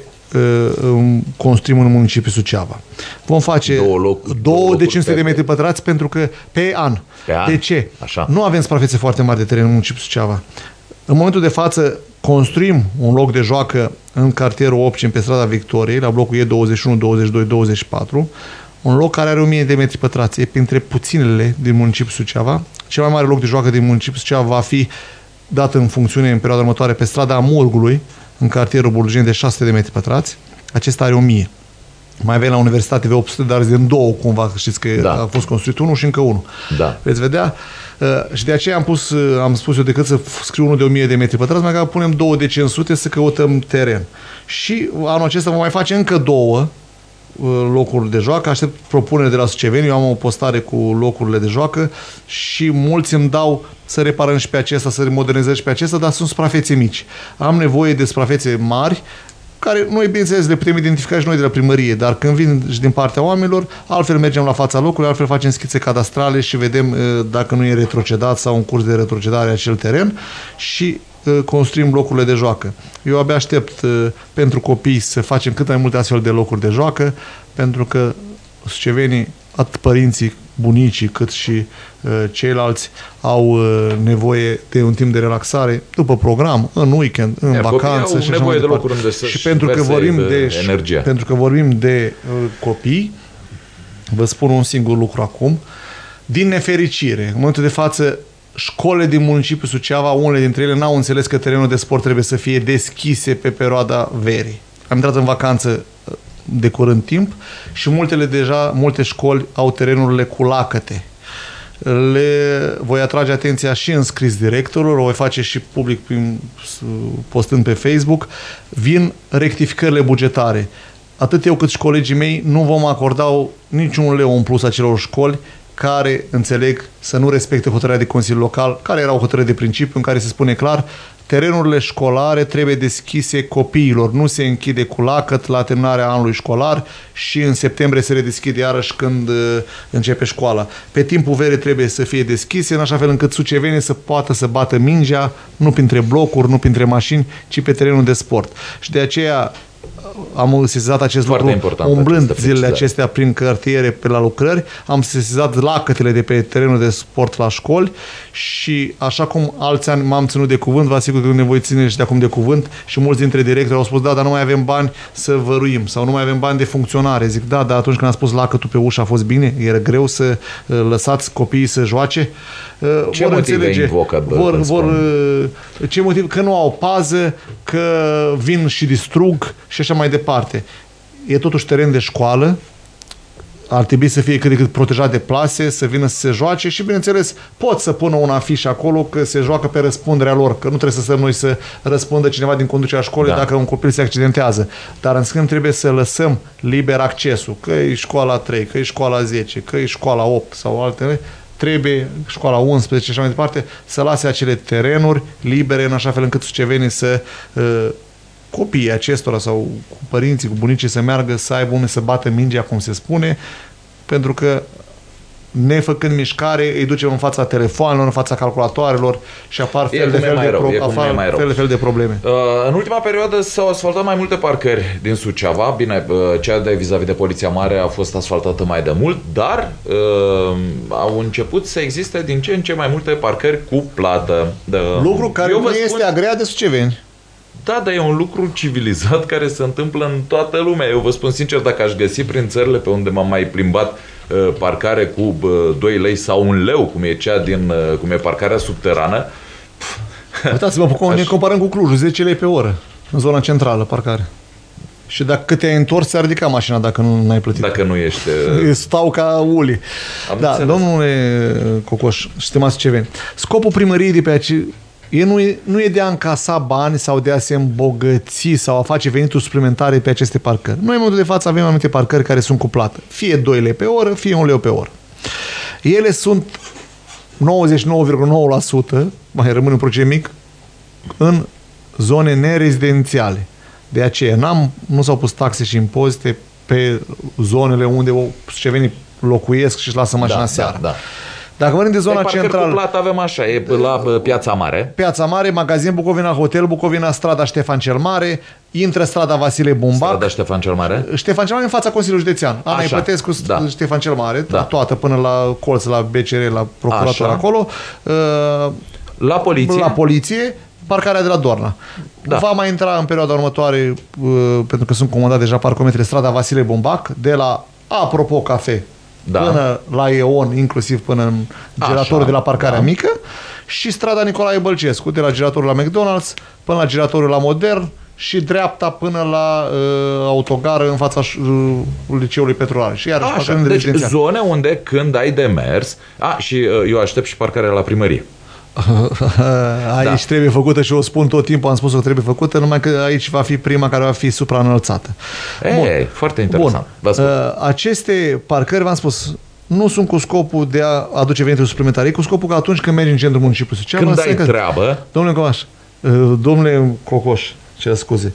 S2: construim în municipiul Suceava. Vom face două, loc, două, două de cinci sute de metri pătrați pentru că pe an. Pe an? De ce? Așa. Nu avem suprafețe foarte mari de teren în municipiul Suceava. În momentul de față construim un loc de joacă în cartierul Opcin pe strada Victoriei, la blocul E douăzeci și unu, douăzeci și doi, douăzeci și patru, un loc care are o mie de metri pătrați. E printre puținele din municipiul Suceava. Cel mai mare loc de joacă din municipiul Suceava va fi dat în funcțiune în perioada următoare pe strada Amurgului, în cartierul Burgeni, de șase sute de metri pătrați. Acesta are o mie. Mai avem la Universitate V opt sute, dar din două cumva, știți că da. A fost construit unul și încă unul. Da. Veți vedea. Uh, și de aceea am pus, uh, am spus eu, decât să scriu unul de o mie de metri pătrați, mai că punem două de cinci sute să căutăm teren. Și anul acesta vom mai face încă două uh, locuri de joacă. Aștept propuneri de la suceveni. Eu am o postare cu locurile de joacă și mulți îmi dau să reparăm și pe acesta, să modernizăm și pe acesta, dar sunt suprafețe mici. Am nevoie de suprafețe mari, care noi, bineînțeles, le putem identifica și noi de la primărie, dar când vin și din partea oamenilor, altfel mergem la fața locului, altfel facem schițe cadastrale și vedem dacă nu e retrocedat sau în curs de retrocedare acel teren și construim locurile de joacă. Eu abia aștept pentru copii să facem cât mai multe astfel de locuri de joacă, pentru că sucevenii, atât părinții, bunicii, cât și uh, ceilalți au uh, nevoie de un timp de relaxare după program, în weekend, în Iar vacanță și așa mai departe. De și pentru că vorbim de energia. Pentru că vorbim de uh, copii, vă spun un singur lucru acum. Din nefericire, în momentul de față, școlile din municipiul Suceava, unele dintre ele n-au înțeles că terenul de sport trebuie să fie deschise pe perioada verii. Am intrat în vacanță de curând timp și multele deja, multe școli au terenurile cu lacăte. Le voi atrage atenția și în scris directorul, o voi face și public prin, postând pe Facebook. Vin rectificările bugetare. Atât eu cât și colegii mei nu vom acorda niciun leu în plus acelor școli care înțeleg să nu respecte hotărârea de Consiliu Local, care era o hotărâre de principiu în care se spune clar: terenurile școlare trebuie deschise copiilor, nu se închide cu lacăt la terminarea anului școlar și în septembrie se redeschide iarăși când uh, începe școala. Pe timpul verii trebuie să fie deschise, în așa fel încât sucevenii să poată să bată mingea, nu printre blocuri, nu printre mașini, ci pe terenul de sport. Și de aceea am sesizat acest Foarte lucru umblând zilele acestea prin cartiere pe la lucrări, am sesizat lacătele de pe terenul de sport la școli și așa cum alți ani m-am ținut de cuvânt, vă asigur că ne voi ține și de acum de cuvânt și mulți dintre directori au spus da, dar nu mai avem bani să văruim sau nu mai avem bani de funcționare. Zic da, dar atunci când am spus lacătul pe ușă a fost bine? Era greu să lăsați copiii să joace?
S1: Ce vor motive invocă?
S2: Vor, vor, ce motiv? Că nu au pază, că vin și distrug și așa mai departe. E totuși teren de școală, ar trebui să fie cât de cât protejat de plase, să vină să se joace și, bineînțeles, pot să pună un afiș acolo că se joacă pe răspunderea lor, că nu trebuie să stăm noi să răspundă cineva din conducerea școlii da. Dacă un copil se accidentează. Dar, în schimb, trebuie să lăsăm liber accesul, că e școala trei, că e școala zece, că e școala opt sau altele, trebuie școala unsprezece și așa mai departe, să lase acele terenuri libere în așa fel încât sucevenii să uh, copiii acestora sau cu părinții, cu bunicii să meargă, să aibă unde să bată mingea, cum se spune, pentru că nefăcând mișcare, îi ducem în fața telefoanelor, în fața calculatoarelor și apar fel de fel de, rău, pro- apar fel de fel de probleme.
S1: Uh, în ultima perioadă s-au asfaltat mai multe parcări din Suceava. Bine, uh, cea de vis-a-vis de Poliția Mare a fost asfaltată mai de mult, dar uh, au început să existe din ce în ce mai multe parcări cu plată. De,
S2: lucru care nu este spun... agreat de suceveni.
S1: Da, dar e un lucru civilizat care se întâmplă în toată lumea. Eu vă spun sincer, dacă aș găsi prin țările pe unde m-am mai plimbat parcare cu doi lei sau un leu, cum e cea din, cum e parcarea subterană.
S2: Uitați-vă, aș... ne comparăm cu Clujul, zece lei pe oră, în zona centrală, parcare. Și dacă cât te-ai întors, ți-a ridicat mașina dacă nu ai plătit.
S1: Dacă nu ești...
S2: Stau ca uli. Am da, înțeles. Domnule Cocoș, stimați ceveni, scopul primăriei de pe aici E nu, e, nu e de a încasa bani sau de a se îmbogăți sau a face venituri suplimentare pe aceste parcări. Noi în momentul de față avem anumite parcări care sunt cu plată. Fie doi lei pe oră, fie un leu pe oră. Ele sunt nouăzeci și nouă virgulă nouă la sută, mai rămâne un procent mic, în zone nerezidențiale. De aceea n-am, nu s-au pus taxe și impozite pe zonele unde sucevenii locuiesc și își lasă mașina
S1: da,
S2: seara.
S1: Da, da.
S2: Dacă vorbim de zona centrală...
S1: Cu plată avem așa, e la Piața Mare.
S2: Piața Mare, magazin Bucovina, hotel Bucovina, strada Ștefan cel Mare, intră strada Vasile Bumbac.
S1: Strada Ștefan cel Mare?
S2: Ștefan cel Mare în fața Consiliului Județean. Ana Ipătescu, da. Ștefan cel Mare, da. Toată până la colț, la B C R, la procurator acolo.
S1: La poliție?
S2: La poliție. Parcarea de la Dorna. Da. Va mai intra în perioada următoare, pentru că sunt comandat deja parcometre, strada Vasile Bumbac, de la, apropo, cafe, da. Până la Eon, inclusiv până în giratorul de la parcarea da. Mică, și strada Nicolae Bălcescu, de la giratorul la McDonald's până la giratorul la Modern și dreapta până la uh, autogară în fața uh, liceului Petrolar. Și iarăși
S1: așa, deci rezidențial. Zone unde când ai de mers, a, și uh, eu aștept și parcarea la primărie.
S2: Aici da. Trebuie făcută și o spun tot timpul, am spus că trebuie făcută, numai că aici va fi prima care va fi supraînălțată.
S1: Ei, foarte interesant.
S2: Bun. Aceste parcări, v-am spus, nu sunt cu scopul de a aduce venituri suplimentare, e cu scopul că atunci când mergi în centrul municipiului Suceava,
S1: când ai că... treabă...
S2: Domnule Cocoș, domnule Cocoș, ce scuze,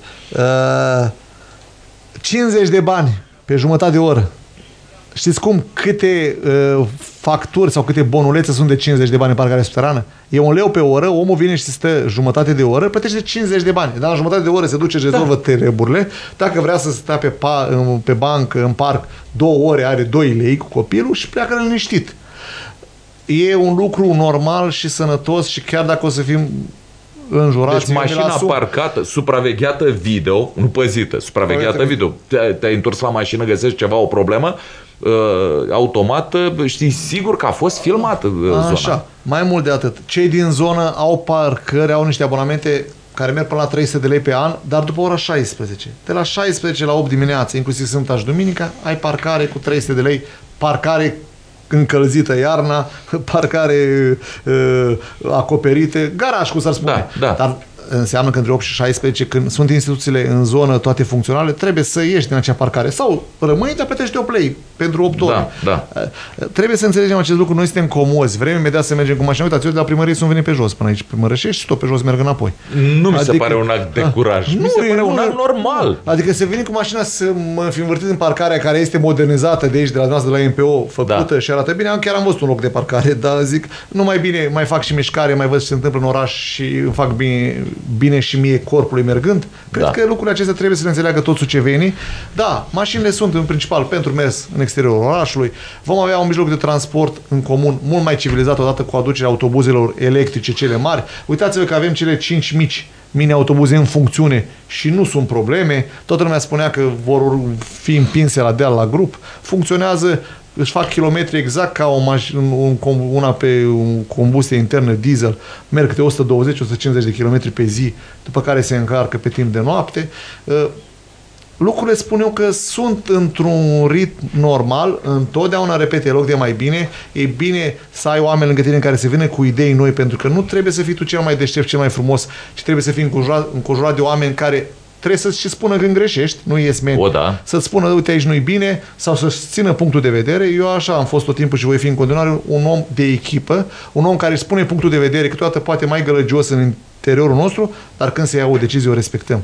S2: cincizeci de bani pe jumătate de oră. Știți cum? Câte uh, facturi sau câte bonulețe sunt de cincizeci de bani în parcarea subterană? E un leu pe oră, omul vine și stă jumătate de oră, plătește cincizeci de bani. Dar la jumătate de oră se duce, rezolvă da. Treburile. Dacă vrea să stea pe, pa, pe bancă, în parc, două ore, are doi lei cu copilul și pleacă liniștit. E un lucru normal și sănătos și chiar dacă o să fim înjurați...
S1: Deci mașina parcată, supravegheată video, nu păzită, supravegheată video. Te-ai, te-ai întors la mașină, găsești ceva, o problemă, uh, automat, știi sigur că a fost filmat uh, zona.
S2: Așa, mai mult de atât. Cei din zonă au parcări, au niște abonamente care merg până la trei sute de lei pe an, dar după ora șaisprezece. De la șaisprezece la opt dimineața, inclusiv sâmbătă și duminica, ai parcare cu trei sute de lei, parcare încălzită iarna, parcare uh, acoperite, garaj, cum s-ar spune.
S1: Da, da.
S2: Dar înseamnă că între opt și șaisprezece, când sunt instituțiile în zonă toate funcționale, trebuie să ieși din acea parcare. Sau rămâi, dar plătești o play pentru opt ore.
S1: Da, da.
S2: Trebuie să înțelegem acest lucru. Noi suntem comozi. Vrem imediat să mergem cu mașina. Uitați, eu de la primărie sunt venit pe jos până aici. Primărășești și tot pe jos merg înapoi.
S1: Nu mi adică, se pare un act de curaj. Nu, mi se pare un act normal.
S2: Adică să venim cu mașina să mă fi învârtit în parcarea care este modernizată de aici, de la noastră, de la M P O, făcută da. Și arată bine. Chiar am văzut un loc de parcare, dar zic, nu mai bine, mai fac și mișcare, mai văd ce se întâmplă în oraș și fac bine, bine și mie corpului mergând. Cred da. Că lucrurile acestea trebuie să le înțeleagă toți sucevenii. Da, mașinile sunt în principal pentru mers în exteriorul orașului. Vom avea un mijloc de transport în comun mult mai civilizat odată cu aducerea autobuzelor electrice cele mari. Uitați-vă că avem cele cinci mici mini-autobuze în funcțiune și nu sunt probleme. Toată lumea spunea că vor fi împinse la deal la grup. Funcționează, își fac kilometri exact ca o mașină, un, una pe un combustie internă diesel, merg câte o sută douăzeci - o sută cincizeci de kilometri pe zi, după care se încarcă pe timp de noapte. lucrurile spun eu că sunt într-un ritm normal, întotdeauna, repet, e loc de mai bine, e bine să ai oameni lângă tine care să vină cu idei noi, pentru că nu trebuie să fii tu cel mai deștept, cel mai frumos, ci trebuie să fii înconjurat, înconjurat de oameni care trebuie să-ți și spună când greșești, nu ies meni.
S1: O, da.
S2: Să-ți spună, uite, aici nu-i bine, sau să-și țină punctul de vedere. Eu așa am fost tot timpul și voi fi în continuare un om de echipă, un om care își spune punctul de vedere, câteodată poate mai gălăgios în interiorul nostru, dar când se ia o decizie, o respectăm.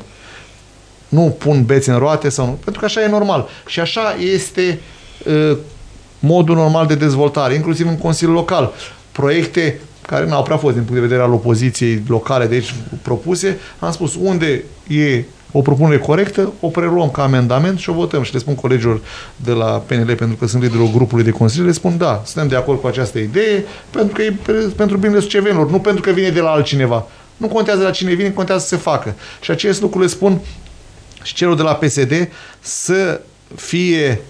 S2: Nu pun bețe în roate sau nu, pentru că așa e normal. Și așa este uh, modul normal de dezvoltare, inclusiv în Consiliul Local. Proiecte care n-au prea fost din punct de vedere al opoziției locale de aici propuse, am spus unde e o propunere corectă, o preluăm ca amendament și o votăm. Și le spun colegilor de la P N L, pentru că sunt liderul grupului de consiliu, le spun da, suntem de acord cu această idee, pentru că e pentru binele sucevenilor, nu pentru că vine de la altcineva. Nu contează la cine vine, contează să se facă. Și acest lucru le spun și celor de la P S D să fie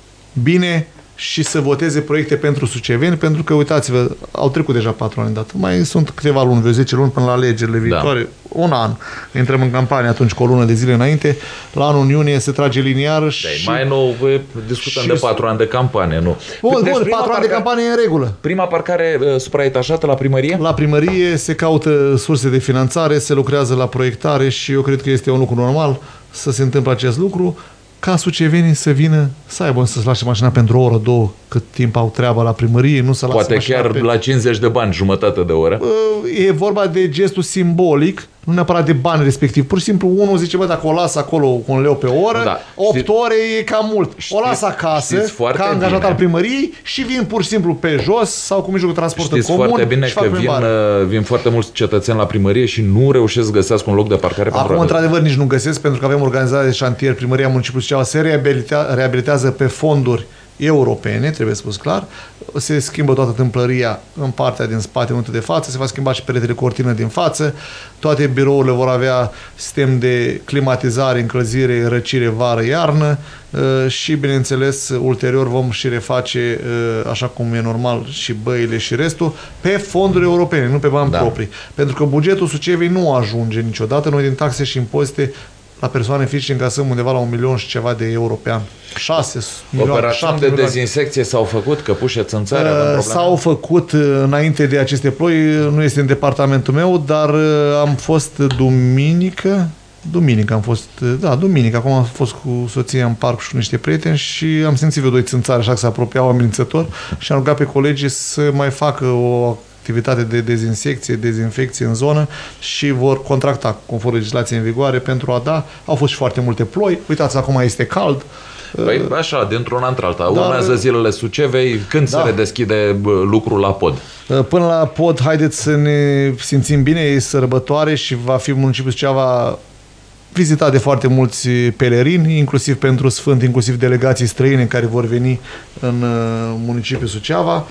S2: bine și să voteze proiecte pentru suceveni, pentru că, uitați-vă, au trecut deja patru ani dată. Mai sunt câteva luni, vreo zece luni până la alegerile viitoare. Da. Un an. Intrăm în campanie atunci cu o lună de zile înainte. La anul iunie se trage liniar și...
S1: Dei, mai nou discutăm și... de patru ani de campanie, nu?
S2: Bun, deci, bun, patru ani de campanie e în regulă.
S1: Prima parcare uh, supraetajată la primărie?
S2: La primărie se caută surse de finanțare, se lucrează la proiectare și eu cred că este un lucru normal să se întâmple acest lucru, ca sucevenii să vină, să aibă să-ți lase mașina pentru o oră, două, cât timp au treaba la primărie, nu să
S1: poate chiar pe... la cincizeci de bani, jumătate de oră.
S2: E vorba de gestul simbolic, nu neapărat de bani respectiv. Pur și simplu, unul zice, bă, dacă o las acolo cu un leu pe oră, da. opt știți, ore e cam mult. O las acasă, ca angajat al primăriei și vin pur și simplu pe jos sau cu mijlocul de transport în comun.
S1: Foarte bine că vin, vin foarte mulți cetățeni la primărie și nu reușesc să găsească un loc de parcare.
S2: Acum, într-adevăr, nici nu găsesc, pentru că avem organizare de șantier, primăria municipiului Suceava se reabilitea, reabilitează pe fonduri europene, trebuie spus clar, se schimbă toată tâmplăria în partea din spate, în de față, se va schimba și peretele cortină din față, toate birourile vor avea sistem de climatizare, încălzire, răcire, vară, iarnă și, bineînțeles, ulterior vom și reface, așa cum e normal, și băile și restul, pe fonduri europene, nu pe bani da. proprii. Pentru că bugetul Sucevei nu ajunge niciodată, noi din taxe și impozite la persoane fizice încasăm undeva la un milion și ceva de euro pe an. șase milioane,
S1: operațiuni de dezinsecție s-au făcut, căpușe, țânțare?
S2: Uh, s-au făcut înainte de aceste ploi, nu este în departamentul meu, dar am fost duminică, duminică am fost, da, duminică, acum am fost cu soția în parc și cu niște prieteni și am simțit vreo doi țânțare, așa că se apropiau amenințător și am rugat pe colegii să mai facă o activitate de dezinsecție, dezinfecție în zonă și vor contracta conform legislației în vigoare pentru a da. Au fost și foarte multe ploi. Uitați, acum este cald.
S1: Păi așa, dintr-un an într-alta. Urmează zilele Sucevei. Când da. se redeschide lucrul la pod?
S2: Până la pod, haideți să ne simțim bine. E sărbătoare și va fi municipiul Suceava vizitat de foarte mulți pelerini, inclusiv pentru Sfânt, inclusiv delegații străine care vor veni în municipiul Suceava.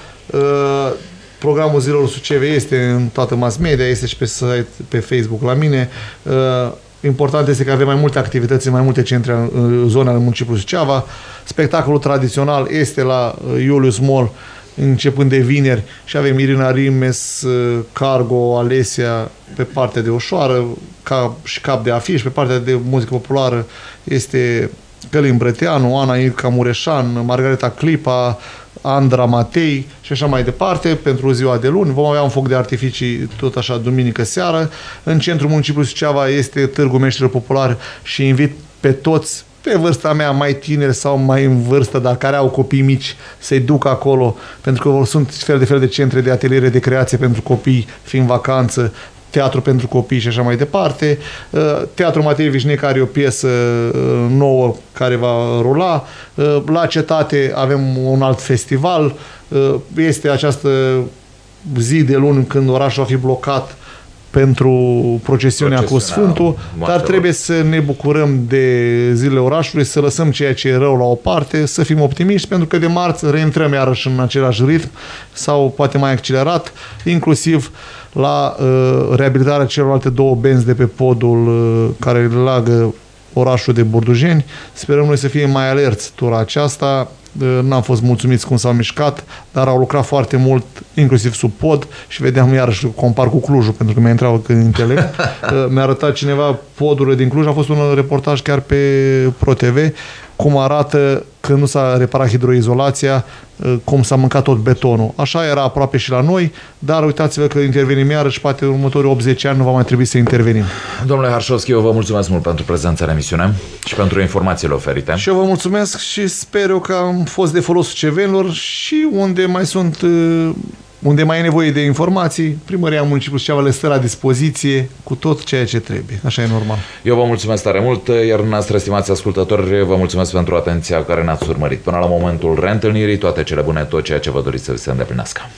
S2: Programul Zilelor Sucevei este în toată mass media, este și pe site, pe Facebook la mine. Important este că avem mai multe activități în mai multe centre în zona în municipiul Suceava. Spectacolul tradițional este la Iulius Mall începând de vineri și avem Irina Rimes, Cargo, Alesia pe partea de ușoară ca și cap de afiș, pe partea de muzică populară este Călin Brăteanu, Ana Irca Mureșan, Margareta Clipa, Andra Matei și așa mai departe, pentru ziua de luni. Vom avea un foc de artificii tot așa duminică seară. În centrul municipiului Suceava este Târgul Meșterilor Popular și invit pe toți pe vârsta mea, mai tineri sau mai în vârstă, dar care au copii mici, să-i duc acolo, pentru că sunt fel de fel de centre de ateliere de creație pentru copii, fiind vacanță, teatru pentru copii și așa mai departe. Teatrul Matei Vișnec are o piesă nouă care va rula. La Cetate avem un alt festival. Este această zi de luni când orașul va fi blocat pentru procesiunea cu Sfântul, dar trebuie să ne bucurăm de zilele orașului, să lăsăm ceea ce e rău la o parte, să fim optimiști, pentru că de marți reintrăm iarăși în același ritm sau poate mai accelerat, inclusiv la uh, reabilitarea celorlalte două benzi de pe podul uh, care leagă orașul de Burdujeni. Sperăm noi să fim mai alerți tura aceasta. n-am fost mulțumiți cum s-au mișcat, dar au lucrat foarte mult, inclusiv sub pod și vedeam iarăși, compar cu Clujul, pentru că mi-a intrat în intelect. Mi-a arătat cineva podurile din Cluj, a fost un reportaj chiar pe ProTV, cum arată când nu s-a reparat hidroizolația, cum s-a mâncat tot betonul. Așa era aproape și la noi, dar uitați-vă că intervenim iarăși, poate în următorii optzeci ani nu va mai trebui să intervenim.
S1: Domnule Harșovski, eu vă mulțumesc mult pentru prezența în emisiune și pentru informațiile oferite.
S2: Și eu vă mulțumesc și sper eu că am fost de folos sucevenilor și unde mai sunt... unde mai e nevoie de informații, Primăria Municipiului Suceava le stă la dispoziție cu tot ceea ce trebuie. Așa e normal.
S1: Eu vă mulțumesc tare mult, iar noastră, stimați ascultători, vă mulțumesc pentru atenția care ne-ați urmărit. Până la momentul reîntâlnirii, toate cele bune, tot ceea ce vă doriți să vi se îndeplinească.